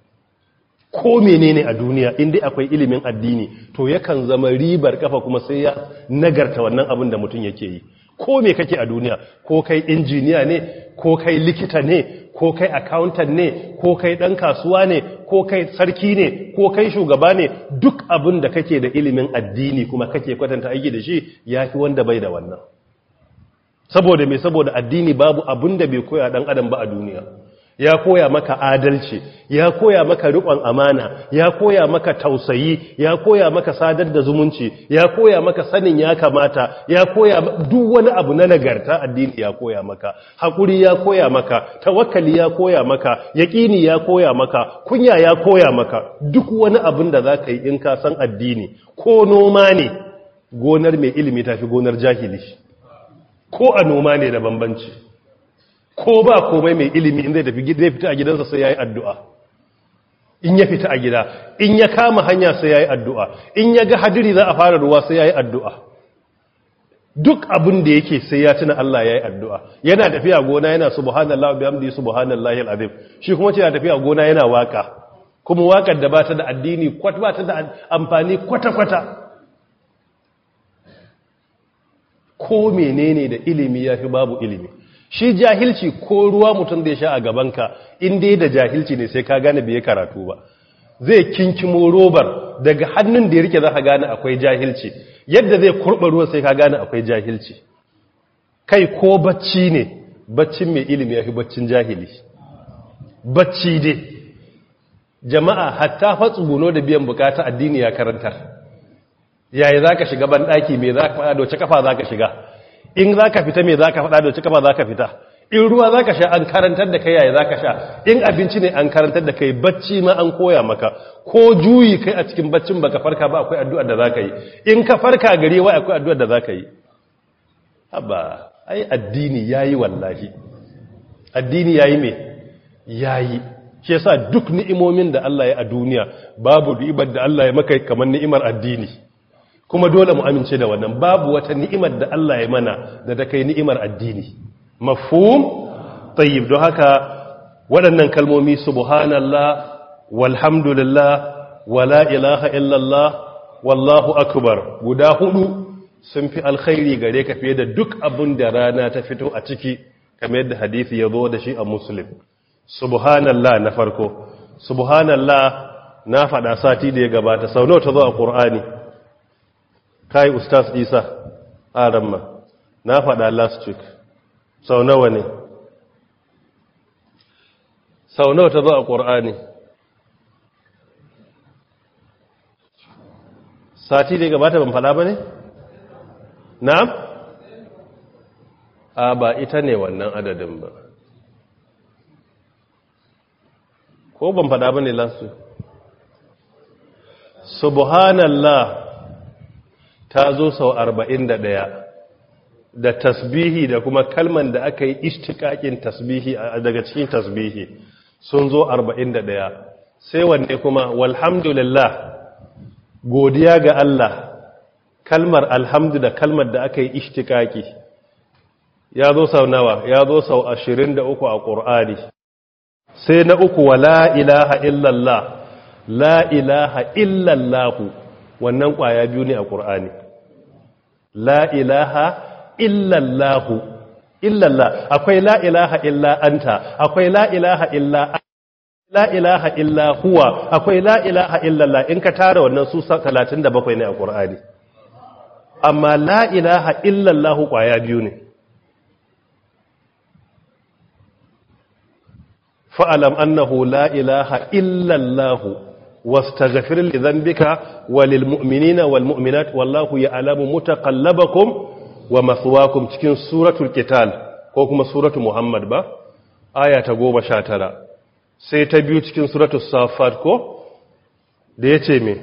Speaker 1: Ko menene a duniya in dai akwai ilimin addini to yakan zama ribar kafa, kuma sai ya nagarta wannan abin da mutum yake yi. Ko me kake a duniya, ko kai injiniya ne, ko kai likita ne, ko kai accountant ne, ko kai dan kasuwa ne, ko kai sarki ne, ko kai shugaba ne, duk abin da kake da ilimin addini kuma kake kwatanta aiki da shi yafi wanda bai da wannan. Saboda me? Saboda addini babu abin da bai koya dan adam ba a duniya. Ya koya maka adalci, ya koya maka riƙon amana, ya koya maka tausayi, ya koya maka sadar da zumunci, ya koya maka sanin ya kamata, ya koya duk wani abu na nagarta addini ya koya maka. Hakuri ya koya maka, tawakkali ya koya maka, yaqini ya koya maka, kunya ya koya maka. Duk wani abin da zaka yi in ka san addini, ko noma ne, gonar mai ilimi tafi gonar jahili. Ko a noma ne da bambanci. Ko ba komai mai ilimi in zai fita a gidansa sai yayi addu'a. In ya fita a gida, in ya kama hanya sai yayi addu'a, in ya ga hadiri za a fara ruwa sai yayi addu'a. Duk abin da yake sai ya tuna Allah yayi addu'a. Yana tafiya gona yana subhanallahi wa bihamdihi subhanallahi alazim. Shi kuma ce yana tafiya gona yana waka. Kuma wakar da ba ta da addini, ba ta da amfani kwata-kwata. Ko menene da ilimi yafi babu ilimi. Shi jahilci ko ruwa mutum da ya sha a gabanka in dai da jahilci ne sai ka gane bai karatu ba. Zai kinkimo robar daga hannun da ya rike za ka gane akwai jahilci, yadda zai kurɓa ruwan sai ka gane akwai jahilci. Kai ko bacci ne, baccin mai ilimi ya fi baccin jahili. Bacci dai jama'a hatta fatsuguno da biyan bukata addini ya karantar. Yaya za ka shiga banɗaki, me za ka faɗa da wace kafa za ka shiga, in za ka fita me za ka faɗa da wace kafa za ka fita, in ruwa za ka sha an karantar da kai yaya za ka sha, in abinci ne an karantar da kai, bacci ma an koya maka, ko juyi kai a cikin baccin baka farka ba akwai addu'ar da za ka yi, in ka farka gari wai akwai addu'ar da za ka yi. Haba ai addini yayi wallahi, addini yayi me yayi. Shi yasa duk ni'imomin da Allah ya a duniya babu ribar da Allah ya maka kamar ni'imar addini, kuma dole mu amince da wannan. Babu wata ni'imar da Allah ya mana da kai ni'imar addini. Mafhum? Tayyib. Don haka waɗannan kalmomi subhanallah walhamdulillah wala ilaha illallah wallahu akbar guda hudu sun fi alkhairi gare ka fiye da duk abin da rana ta fito a ciki, kamar yadda hadisi ya zo da shi a Muslim. Subhanallah na farko, subhanallah na faɗa sati da ya gabata, sau nawa ta zo a ƙur'ani? Kai Ustaz Isa Aramma, na faɗa last week, sau nawa ne? Sau nawa ta zo a ƙur'ani? Sati da ya gabata ban faɗa ba ne? Na'am? Ba ita ne wannan adadin ba. Ko ban faɗa ba ne lasu? Subhanallah ta zo sau 41 da tasbihi da kuma kalman da aka yi ishtiƙaƙin tasbihi daga cikin tasbihi sun zo 41. Sai wanne kuma walhamdulillah, godiya ga Allah, kalmar alhamdu da kalmar da aka yi ishtiƙaƙi ya zo sau nawa? Ya zo sau 23 a ƙur'ani. Sai na uku wa la ilaha illallah, la ilaha illallahu, wannan ƙwaya biyu ne a ƙur'ani. La ilaha illallahu, illallah, akwai la ilaha illa anta, akwai la ilaha illa la ilaha illa huwa, akwai la ilaha illallah. In ka tara wannan su 37 ne a ƙur'ani, amma la ilaha illallahu ƙwaya biyu ne. fa'alam annahu la ilaha illallahu wastaghfir li dhanbika walil mu'minina wal mu'minat wallahu ya'lamu mutaqallabakum wa mathwaakum, cikin suratul qital ko kuma suratul muhammad ba, aya ta 19. sai ta biyu cikin suratul safat ko da yace me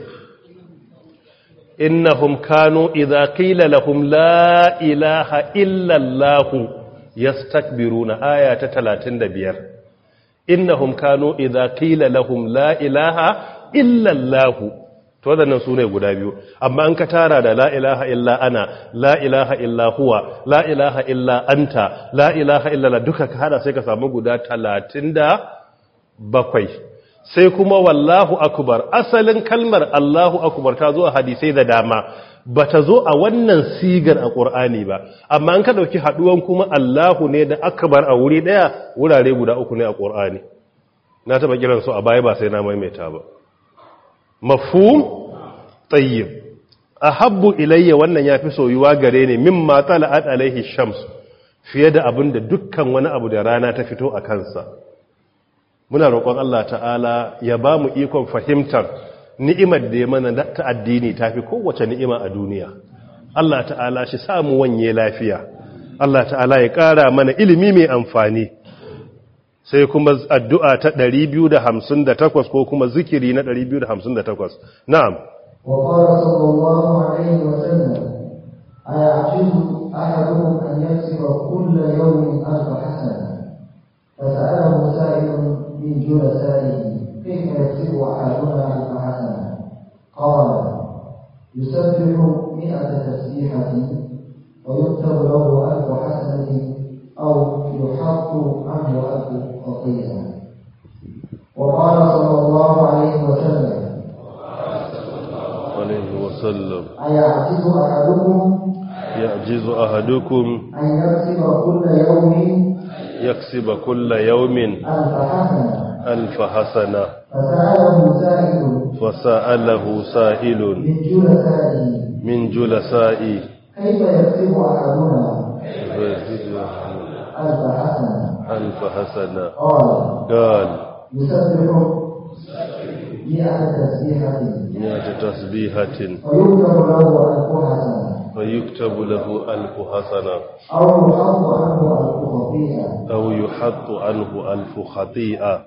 Speaker 1: innahum kanu idza qila lahum la ilaha illallahu yastakbiruna, aya ta 35. innahum kanu idza qila lahum la ilaha illa allah, to wadannan sune guda biyu. Amma an ka tara da la ilaha illa ana, la ilaha illa huwa, la ilaha illa anta, la ilaha illa la, duka ka hada sai ka samu guda 37. Sai kuma wallahu akbar, asalin kalmar Allahu akbar ta zo a hadisai da dama, ba ta zo a wannan sigar a ƙur'ani ba. Amma an ka ɗauki haɗuwan kuma Allahu ne da akbar a wuri ɗaya, wurare guda 3 ne a ƙur'ani. Na taɓa kiransu a baya ba sai na maimaita ba. Mafhum? Tayyib. Ahabbu ilayya, wannan ya fi soyuwa gare ni, mimma tala'at alaihi shams, fiye da abin da dukkan wani abu da rana ta fito a kansa. Muna roƙon Allah ta'ala ya ba mu ikon fahimtar ni'imar da ya mana ta addini ta fi kowace ni'ima a duniya. Allah ta'ala shi samu wanye lafiya. Allah ta'ala ya ƙara mana ilimi mai amfani. Sai kuma addu'a ta 258 ko kuma zikiri na 258. Na'am.
Speaker 2: Wa qala sallallahu alaihi wa sallam aya'jizu ahadukum an yaksiba kulla yawmin alfa hasana. Fasa'alahu sa'ilun من جلسائه كيف يكسب أحدنا ألف حسنة؟ قال يسبح 100 تسبيحة ويكتب له 1000 حسنة أو يحط عنه 1000 خطيئة. وقال صلى الله عليه وسلم أيعجز أحدكم
Speaker 1: أن يكسب كل يوم 1000 حسنة فسأله سائل من جلسائي
Speaker 2: كيف يكتب أحدنا
Speaker 1: ألف حسنة
Speaker 2: قال
Speaker 1: يسبح
Speaker 2: مئة تسبيحة
Speaker 1: فيكتب له ألف حسنة أو يحط عنه ألف خطيئة.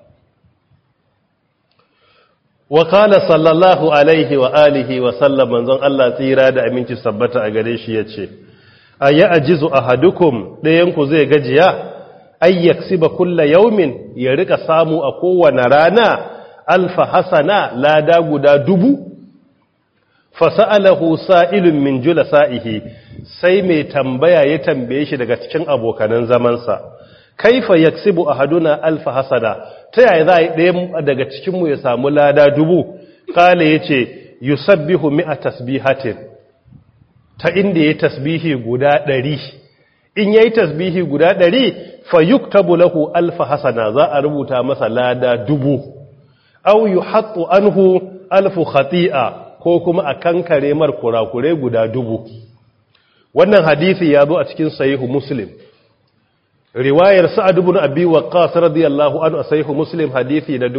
Speaker 1: وقال صلى الله عليه وآله وسلم منزون الله tsira da aminci sabbata a gare shi yace aya ajizu ahadukum dayanku zai gajiya ay yaksiba kulla yawmin ya rika samu a kowane rana alfa hasana lada guda 1000 fasa'alahu sa'ilun min julasa'ihi sai mai tambaya ya tambaye shi daga cikin abokanan zamansa kaifa yaksibu ahaduna alfa hasana ta yaya za a yi ɗaya daga cikinmu ya samu lada 1000 kale ya ce yusabbihu mi'a tasbihatin ta inda ya tasbihi guda 100 in ya yi tasbihi guda 100 fa yuktabu lahu alfa hasana za a rubuta masa lada 1000 au yuhattu anhu alfu khati'a ko kuma a kankare mar kurakure guda 1000. Wannan hadisi ya zo a cikin sahihu muslim riwayar sa'ad ibn abi waqqas radiyallahu anhu sahihu muslim hadisi da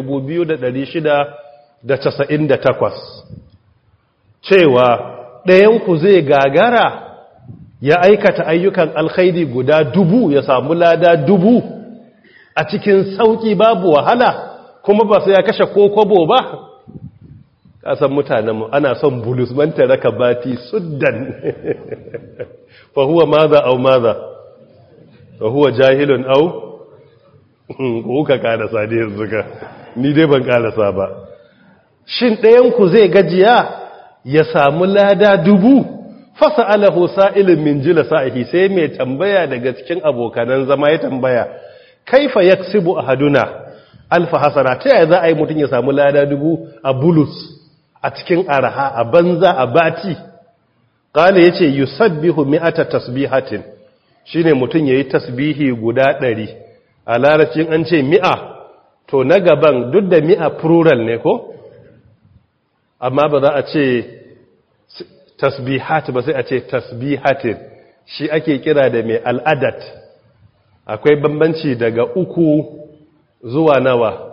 Speaker 1: 2698 cewa ɗayan ku zai gagara ya aikata ayyukan alkhairi guda 1000 ya samu lada 1000 a cikin sauki babu wahala kuma ba sai ya kashe kokobo ba. Kasan mutanenmu ana son bulus man taraka bati suddan fa huwa madha aw madha fa huwa jahilun aw kuka karasa dai yanzu ka ni dai ban karasa ba. Shin ɗayan ku zai gajiya ya samu lada 1000 fasa'alahu sa'ilun min julasa'ihi sai mai tambaya daga cikin abokanan zama ya tambaya kaifa yaksibu ahaduna alfa hasana ta yaya za a yi mutum ya samu lada 1000 a bulus a cikin araha a banza a bati kala yace yusabbihu mi'ata tasbihatin shine mutum yayi tasbihi guda 100 a larabcin an ce mi'a to na gaban duk da mi'a plural ne ko amma ba za a ce tasbihat ba sai a ce tasbihatin shi ake kira da mai al'adat akwai bambanci daga 3 zuwa nawa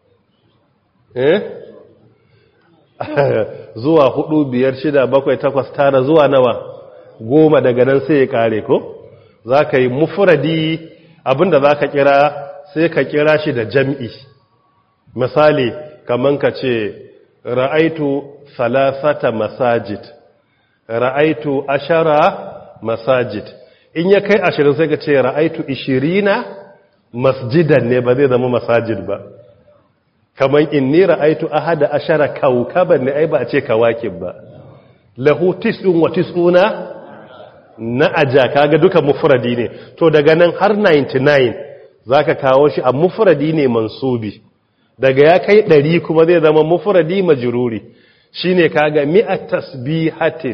Speaker 1: zuwa 4 5 6 7 8 9 zuwa nawa 10 daga nan sai ya kare ko za ka yi mufradi abinda za ka kira sai ka kira shi da jam'i misali kaman ka ce ra'aitu salasata masajid ra'aitu 10 masajid in ya kai 20 sai ka ce ra'aitu 20 masjidan ne ba zai zama masajid ba kamar inni ra'aitu ahada 10 kawkaban ne ai ba a ce kawakin ba lahu 99 na aja kaga duka mufradi ne to daga nan har 99 zaka kawo shi a mufradi ne mansubi daga ya kai 100 kuma zai zama mufradi majruri shine kaga mi'at tasbihatin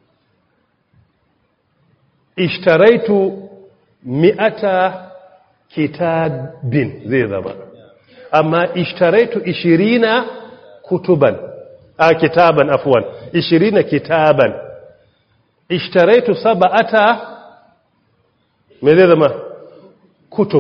Speaker 1: ishtaraitu mi'ata kitabin zai zama amma ishtaraitu 20 kutuban kitaban afwan 20 kitaban ishtaraitu 7 me zai zama kutub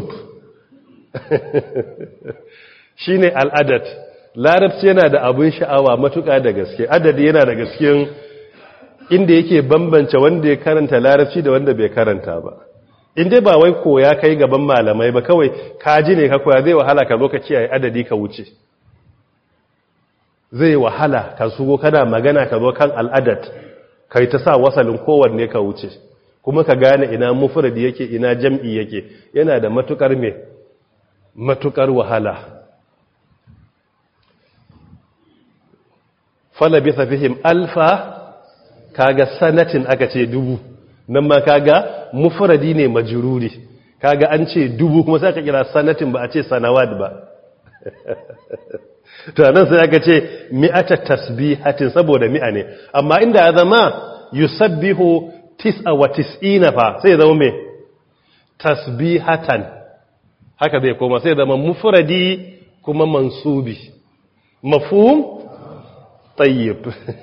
Speaker 1: shine al'adad larabci yana da abun sha'awa matuƙa da gaske adadi yana da gaskiyan inda yake bambance wanda ya karanta larabci da wanda bai karanta ba in dai ba wai koya kai gaban malamai ba kawai kaji ne ka koya zai wahala ka zo ka kiyaye adadi ka wuce zai wahala ka sugo kana magana ka zo kan al'adad kai ta sa wasalin kowanne ka wuce kuma ka gane ina mufradi yake ina jam'i yake yana da matukar wahala fala bi fihim alfa kaga sanatin aka ce 1000 nan ma kaga mufradi ne majruri kaga an ce 1000 kuma sai aka kira sanatin ba a ce sanawat ba to nan sai aka ce mi'ata tasbihatin saboda mi'a ne amma inda ya zama yusabbihu 99 fa sai ya zama me tasbihatan haka zai koma sai ya zama mufradi kuma mansubi mafhum tayyib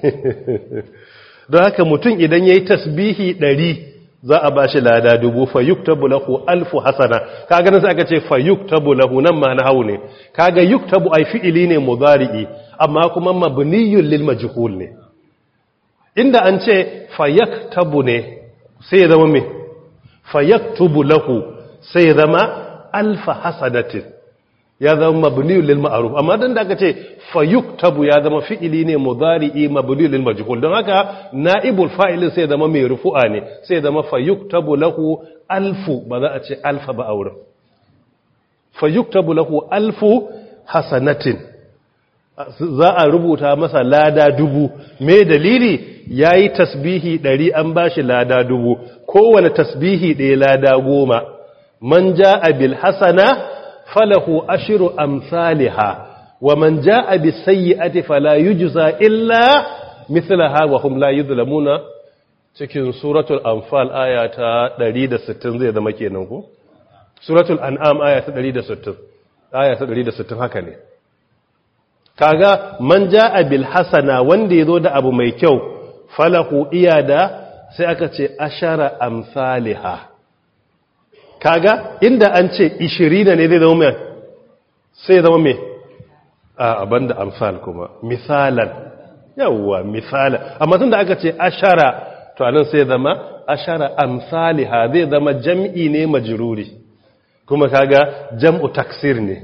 Speaker 1: don haka mutum idan yayi tasbihi 100 za a bashi lada 1000 fa yuktabu lahu 1000 hasana kaga nan sai aka ce fa yuktabu lahu nan ma na haune kaga yuktabu ai fi'ili ne mudari'i amma kuma mabniyun lil majhul ne inda an ce fa yaktabu ne sai ya zama me fa yaktubu lahu sai ya zama 1000 hasanatin ya zama mabniyun lil ma'ruf amma dan da aka ce fa yuktabu ya zama fi'ili ne mudari'i mabniyun lil majhul don haka naibul fa'ilin sai ya zama mai rufu'a ne sai ya zama fa yuktabu lahu 1000 ba za a ce 1000 ba auren fa yuktabu lahu 1000 hasanatin za a rubuta masa lada 1000 me dalili yayi tasbihi 100 an bashi lada 1000 kowane tasbihi ɗaya lada 10 man jaa bil hasana falahu ashru amsalha wa man jaa bis sayyi'ati fala yujza illa mithlaha wa hum la yuzlamuna cikin suratul anfal aya ta 160 zai zama kenan ko suratul an'am aya ta 160 aya ta 160 haka ne kaga man jaa bil hasana wanda yazo da abu mai kyau falahu iyada sai aka ce ashara amsalha kaga inda an ce 20 ne zai zama mai sai zama mai a banda amsal kuma misalan yawwa misalan amma tunda aka ce ashara to anan sai zama ashara amsalha zai zama jam'i ne majruri kuma kaga jam'u taksir ne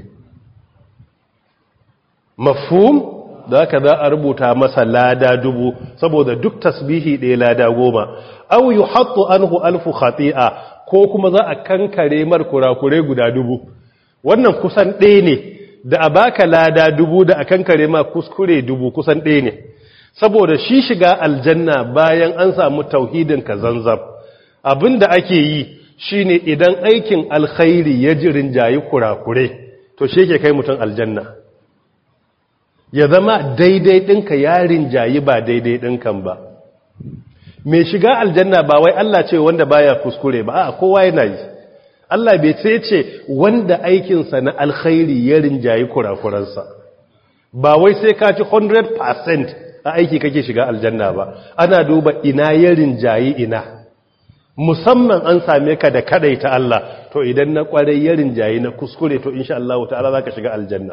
Speaker 1: mafhum da aka za a rubuta masa lada 1000 saboda duk tasbihi ɗaya lada 10 aw yuhattu anhu 1000 khati'a ko kuma za a kankare mar kurakure guda 1000 wannan kusan ɗaya ne da a baka lada 1000 da a kankare ma kuskure 1000 kusan ɗaya ne saboda shi shiga aljanna bayan an samu tauhidin ka zanzab abinda ake yi shine idan aikin alkhairi ya jirin jayi kurakure to shi yake kai mutum aljanna ya zama daidai ɗinka yarin jayi ba daidai ɗinkan ba mai shiga aljanna ba wai Allah ce wanda baya kuskure ba a kowa yana yi Allah bai ce wanda aikinsa na alkhairi ya rinjayi kurakuransa ba wai sai ka ci 100% a aiki kake shiga aljanna ba ana duba ina ya rinjayi ina musamman an same ka da kadaita Allah to idan na kwarai ya rinjayi na kuskure to insha Allah ta'ala zaka shiga aljanna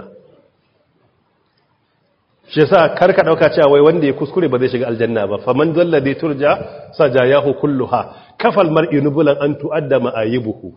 Speaker 1: shi yasa karka dauka cewa wai wanda ya kuskure ba zai shiga aljanna ba faman dalladhi turja sajayahu kulluha kafal mar'i nubulan an tu'adda ma'ayibuhu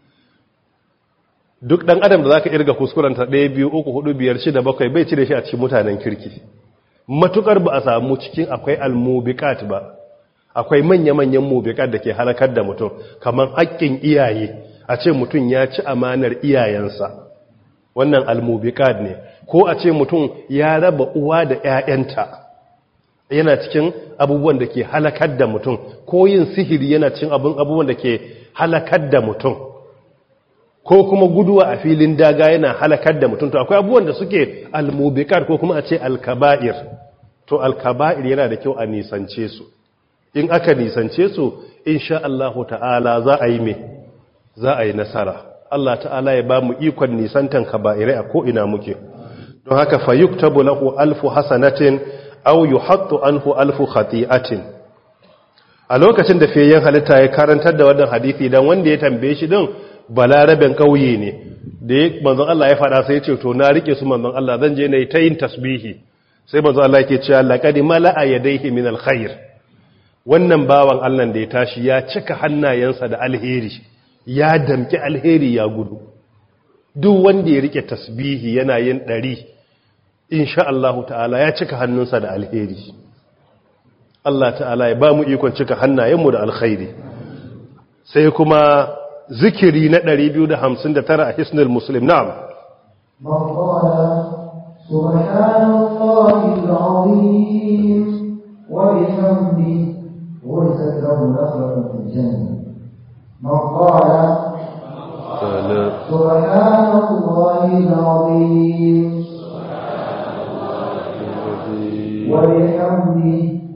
Speaker 1: duk dan adam da zaka irga kuskurenta 1 2 3 4 5 6 7 bai cire shi a cikin mutanen kirki matukar ba a samu cikin akwai almubiqat ba akwai manya-manyan mubiqat da ke halakar da mutum kaman haƙƙin iyaye a ce mutum ya ci amanar iyayensa wannan almubiqat ne ko a ce mutum ya raba uwa da ƴaƴanta yana cikin abubuwan da ke halakar da mutum ko yin sihiri yana cikin abubuwan da ke halakar da mutum ko kuma guduwa a filin daga yana halakar da mutum to akwai abubuwan da suke almubiqat ko kuma a ce alkaba'ir to alkaba'ir yana da kyau a nisance su in aka nisance su insha Allah ta'ala za a yi me za a yi nasara Allah ta'ala ya ba mu ikon nisantan kaba'irai a ko ina muke don haka fa yuktabu lahu 1000 hasanatin aw yuhattu anhu 1000 khati'atin a lokacin da fiyayen halitta ya karantar da wannan hadisi dan wanda ya tambaye shi din balaraben kauye ne da manzon Allah ya fada sai ya ce to na rike su manzon Allah zan je nayi ta yin tasbihi sai manzon Allah yake cewa laqad mala'a yadayhi min alkhair wannan bawan Allah da ya tashi ya cika hannayensa da alheri ya damki alheri ya gudu duk wanda ya rike tasbihi yana yin 100 insha Allah ta'ala ya cika hannunsa da alheri Allah ta'ala ya ba mu ikon cika hannayenmu da alkhairi sai kuma zikiri na 259 a hisnul muslim na'am
Speaker 2: maqala subhanallahi al-azim wa bihamdihi wa yasabbihu lahu fil jannah maqala subhanallahi al-azim wa bihamdihi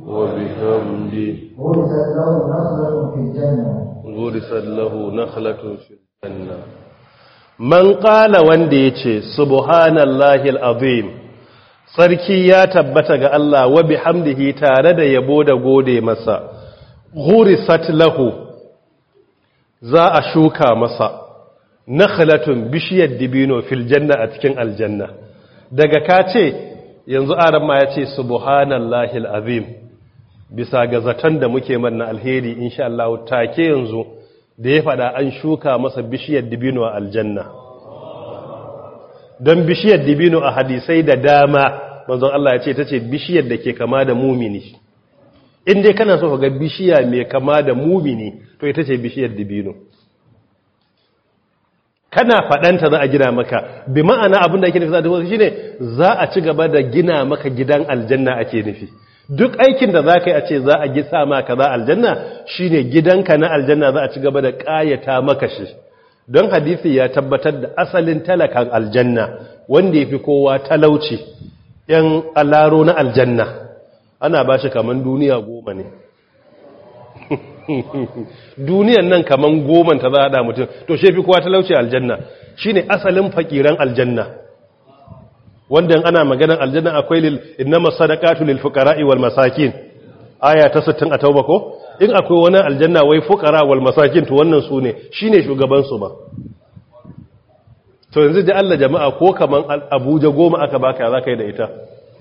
Speaker 2: غرست له نخلة في الجنة
Speaker 1: غرست له نخلة في الجنة من قال wanda yace subhanallahi alazim sarki ya tabbata ga Allah wa bihamdihi tare da yabo da gode masa ghurisat lahu za a shuka masa nakhlatun bishiyar dibino fil janna a cikin aljanna daga ka ce yanzu aran ma ya ce subhanallahi alazim bisa ga zaton da muke manna alheri insha Allah take yanzu da ya fada an shuka masa bishiyar dibino a aljanna don bishiyar dibino a hadisai da dama manzon Allah ya ce tace bishiyar da ke kama da mumini in dai kana so ka ga bishiya mai kama da mumini to ita ce bishiyar dibino kana fadanta za a gina maka bi ma'ana abin da ake nufi shine za a ci gaba da gina maka gidan aljanna ake nufi duk aikin da za ka yi a ce za a gisa maka za aljanna shine gidanka na aljanna za a ci gaba da ƙayata maka shi don hadisi ya tabbatar da asalin talakan aljanna wanda ya fi kowa talauci yan alaro na aljanna ana ba shi kaman duniya 10 ne duniyan nan kaman 10 ta za a haɗa mutum to shi fi kowa talauci aljanna shine asalin fakiran aljanna wanda ana maganar aljanna akwai innamas sadaqatu lil fuqara'i wal masakin aya ta 60 a tauba ko in akwai wani aljanna wai fuqara wal masakin to wannan su ne shine shugaban su ba to yanzu da Allah jama'a ko kaman Abuja 10 aka baka za ka yi da ita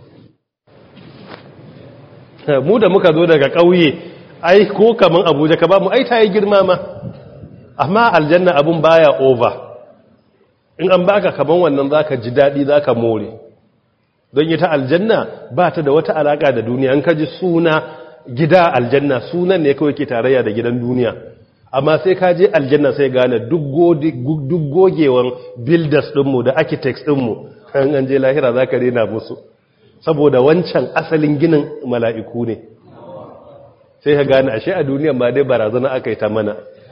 Speaker 1: mu da muka zo daga ƙauye ai ko kaman Abuja ka ba mu ai ta yi girma ma amma aljanna abun baya over in an baka kaman wannan zaka ji dadi zaka more don ita aljanna ba ta da wata alaka da duniya an kaji suna gida aljanna sunan ne kawai ke tarayya da gidan duniya amma sai ka je aljanna sai gane duk gogewan builders dinmu da architects dinmu kan an je lahira zaka rena musu saboda wancan asalin ginin mala'iku ne sai ka gane ashe a duniya ma dai barazana aka yi ta mana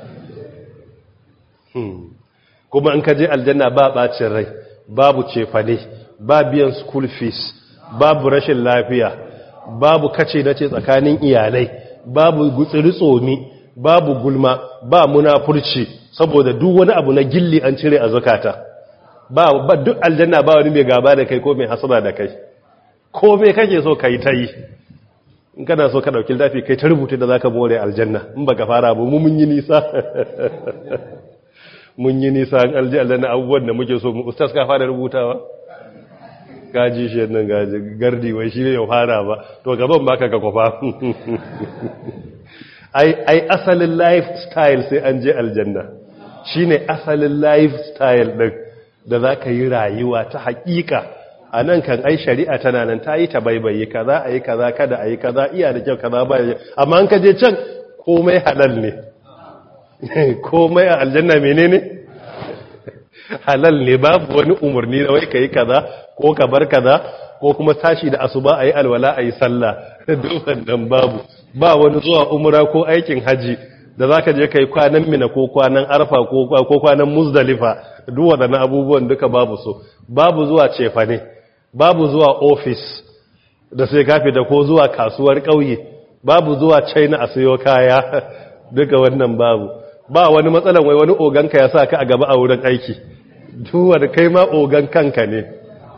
Speaker 1: kuma in ka je aljanna ba bacin rai babu cefane ba biyan school fees babu rashin lafiya babu kace na ce tsakanin iyalai babu gutsiri tsomi babu gulma ba munafurci saboda duk wani abu na gilli an cire a zakata ba duk aljanna ba wani mai gaba da kai ko mai hasada da kai ko me kake so kai ta yi in kana so ka dauki littafi kai ta rubuta da zaka more aljanna in baka fara ba mu mun yi nisa mun yi nisa an aljanna abubuwan da muke so mu ustaz ka fara rubutawa gaji shi nan gaji gardi wai shi ne ya fara ba to gaban baka ga kwafa ai asalin lifestyle sai an je aljanna shine asalin lifestyle din da zaka yi rayuwa ta hakika anan kan ai shari'a tana nan ta yi ta baibaye kaza ayi kaza kada ayi kaza iya da kyau kaza ba amma an ka je can komai halal ne komai a aljanna menene halal ne babu wani umarni da wai kai kaza ko ka bar kaza ko kuma tashi da asuba ayi alwala ayi sallah duk wannan babu ba wani zuwa umra ko aikin haji da zaka je kai kwanan mina ko kwanan arfa ko kwanan muzdalifa duk wadannan abubuwan duka babu so babu zuwa cefane babu zuwa office da sai kafe da ko zuwa kasuwar kauye babu zuwa China a sayo kaya duka wannan babu ba wani matsalan wai wani oganka ya sa ka a gaba a wurin aiki duwa da kai ma ogan kanka ne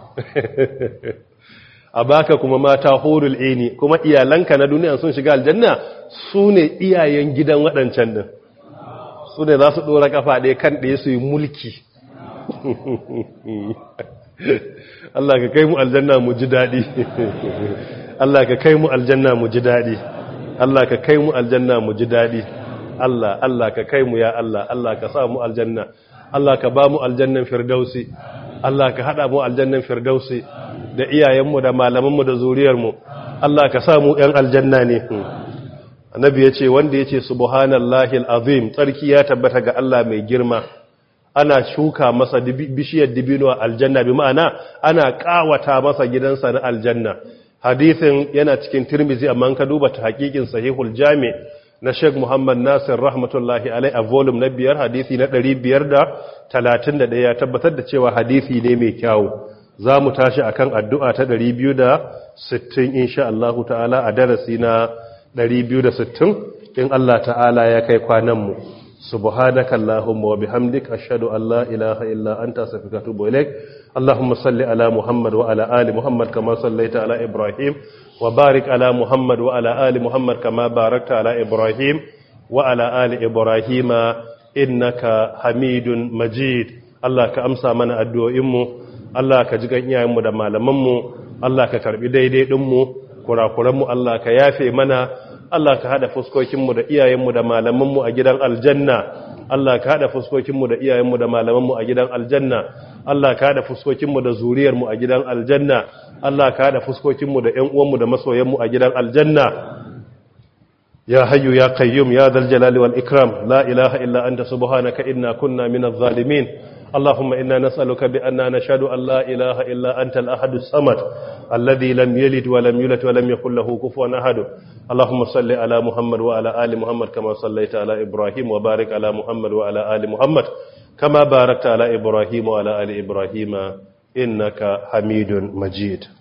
Speaker 1: a baka kuma mata horul aini kuma iyalanka na duniya sun shiga aljanna su ne iyayen gidan waɗancan din su ne za su ɗora kafa ɗaya kan ɗaya su yi mulki Allah ka kai mu aljanna mu ji daɗi Allah ka kai mu aljanna mu ji daɗi Allah ka kai mu aljanna mu ji daɗi Allah ka kai mu ya Allah ka sa mu aljanna Allah ka ba mu aljannan firdausi Allah ka hada mu aljannan firdausi da iyayenmu da malamanmu da zuriyarmu Allah ka sa mu ɗan aljanna ne annabi yace wanda yace subhanallahi alazim tsarki ya tabbata ga Allah mai girma ana shuka masa bishiyar dibino a aljanna bi ma'ana ana kawata masa gidansa na aljanna hadisin yana cikin Tirmidhi amma ka duba ta hakikin sahihul jami' na Sheikh Muhammad Nasir rahmatullahi alai a volume na 5 hadisi na 531 ya tabbatar da cewa hadisi ne mai kyau za mu tashi akan addu'a ta 260 insha Allah ta'ala a darasi na 260 in Allah ta'ala ya kai kwanan mu subhanaka allahumma wa bihamdik ashhadu an la ilaha illa anta astaghfiruka wa atubu ilaik. اللهم صل على محمد وعلى آل محمد كما صليت على إبراهيم وبارك على محمد وعلى آل محمد كما باركت على إبراهيم وعلى آل إبراهيم إنك حميد مجيد. الله كأمسى من أدوئمه، الله كجغن يامو دا مالممو، الله ككربي ديدي دمو كراكرمو، الله كيافي منا، الله كهذا فسكوكمو دا إيامو دا مالممو أجدان الجنة. Allah ka haɗa fuskokinmu da iyayenmu da malamanmu a gidan aljanna. Allah ka haɗa fuskokinmu da zuriyarmu a gidan aljanna. Allah ka haɗa fuskokinmu da ƴan uwanmu da masoyanmu a gidan aljanna. Ya hayyu ya qayyum ya dhal jalali wal ikram, la ilaha illa anta subhanaka inna kunna minadh zalimin. اللهم إنا نسألك بأننا نشهد أن لا إله إلا أنت الأحد الصمد الذي لم يلد ولم يولد ولم يكن له كفوا أحد. اللهم صل على محمد وعلى آل محمد كما صليت على إبراهيم وبارك على محمد وعلى آل محمد كما باركت على إبراهيم وعلى آل إبراهيم إنك حميد مجيد.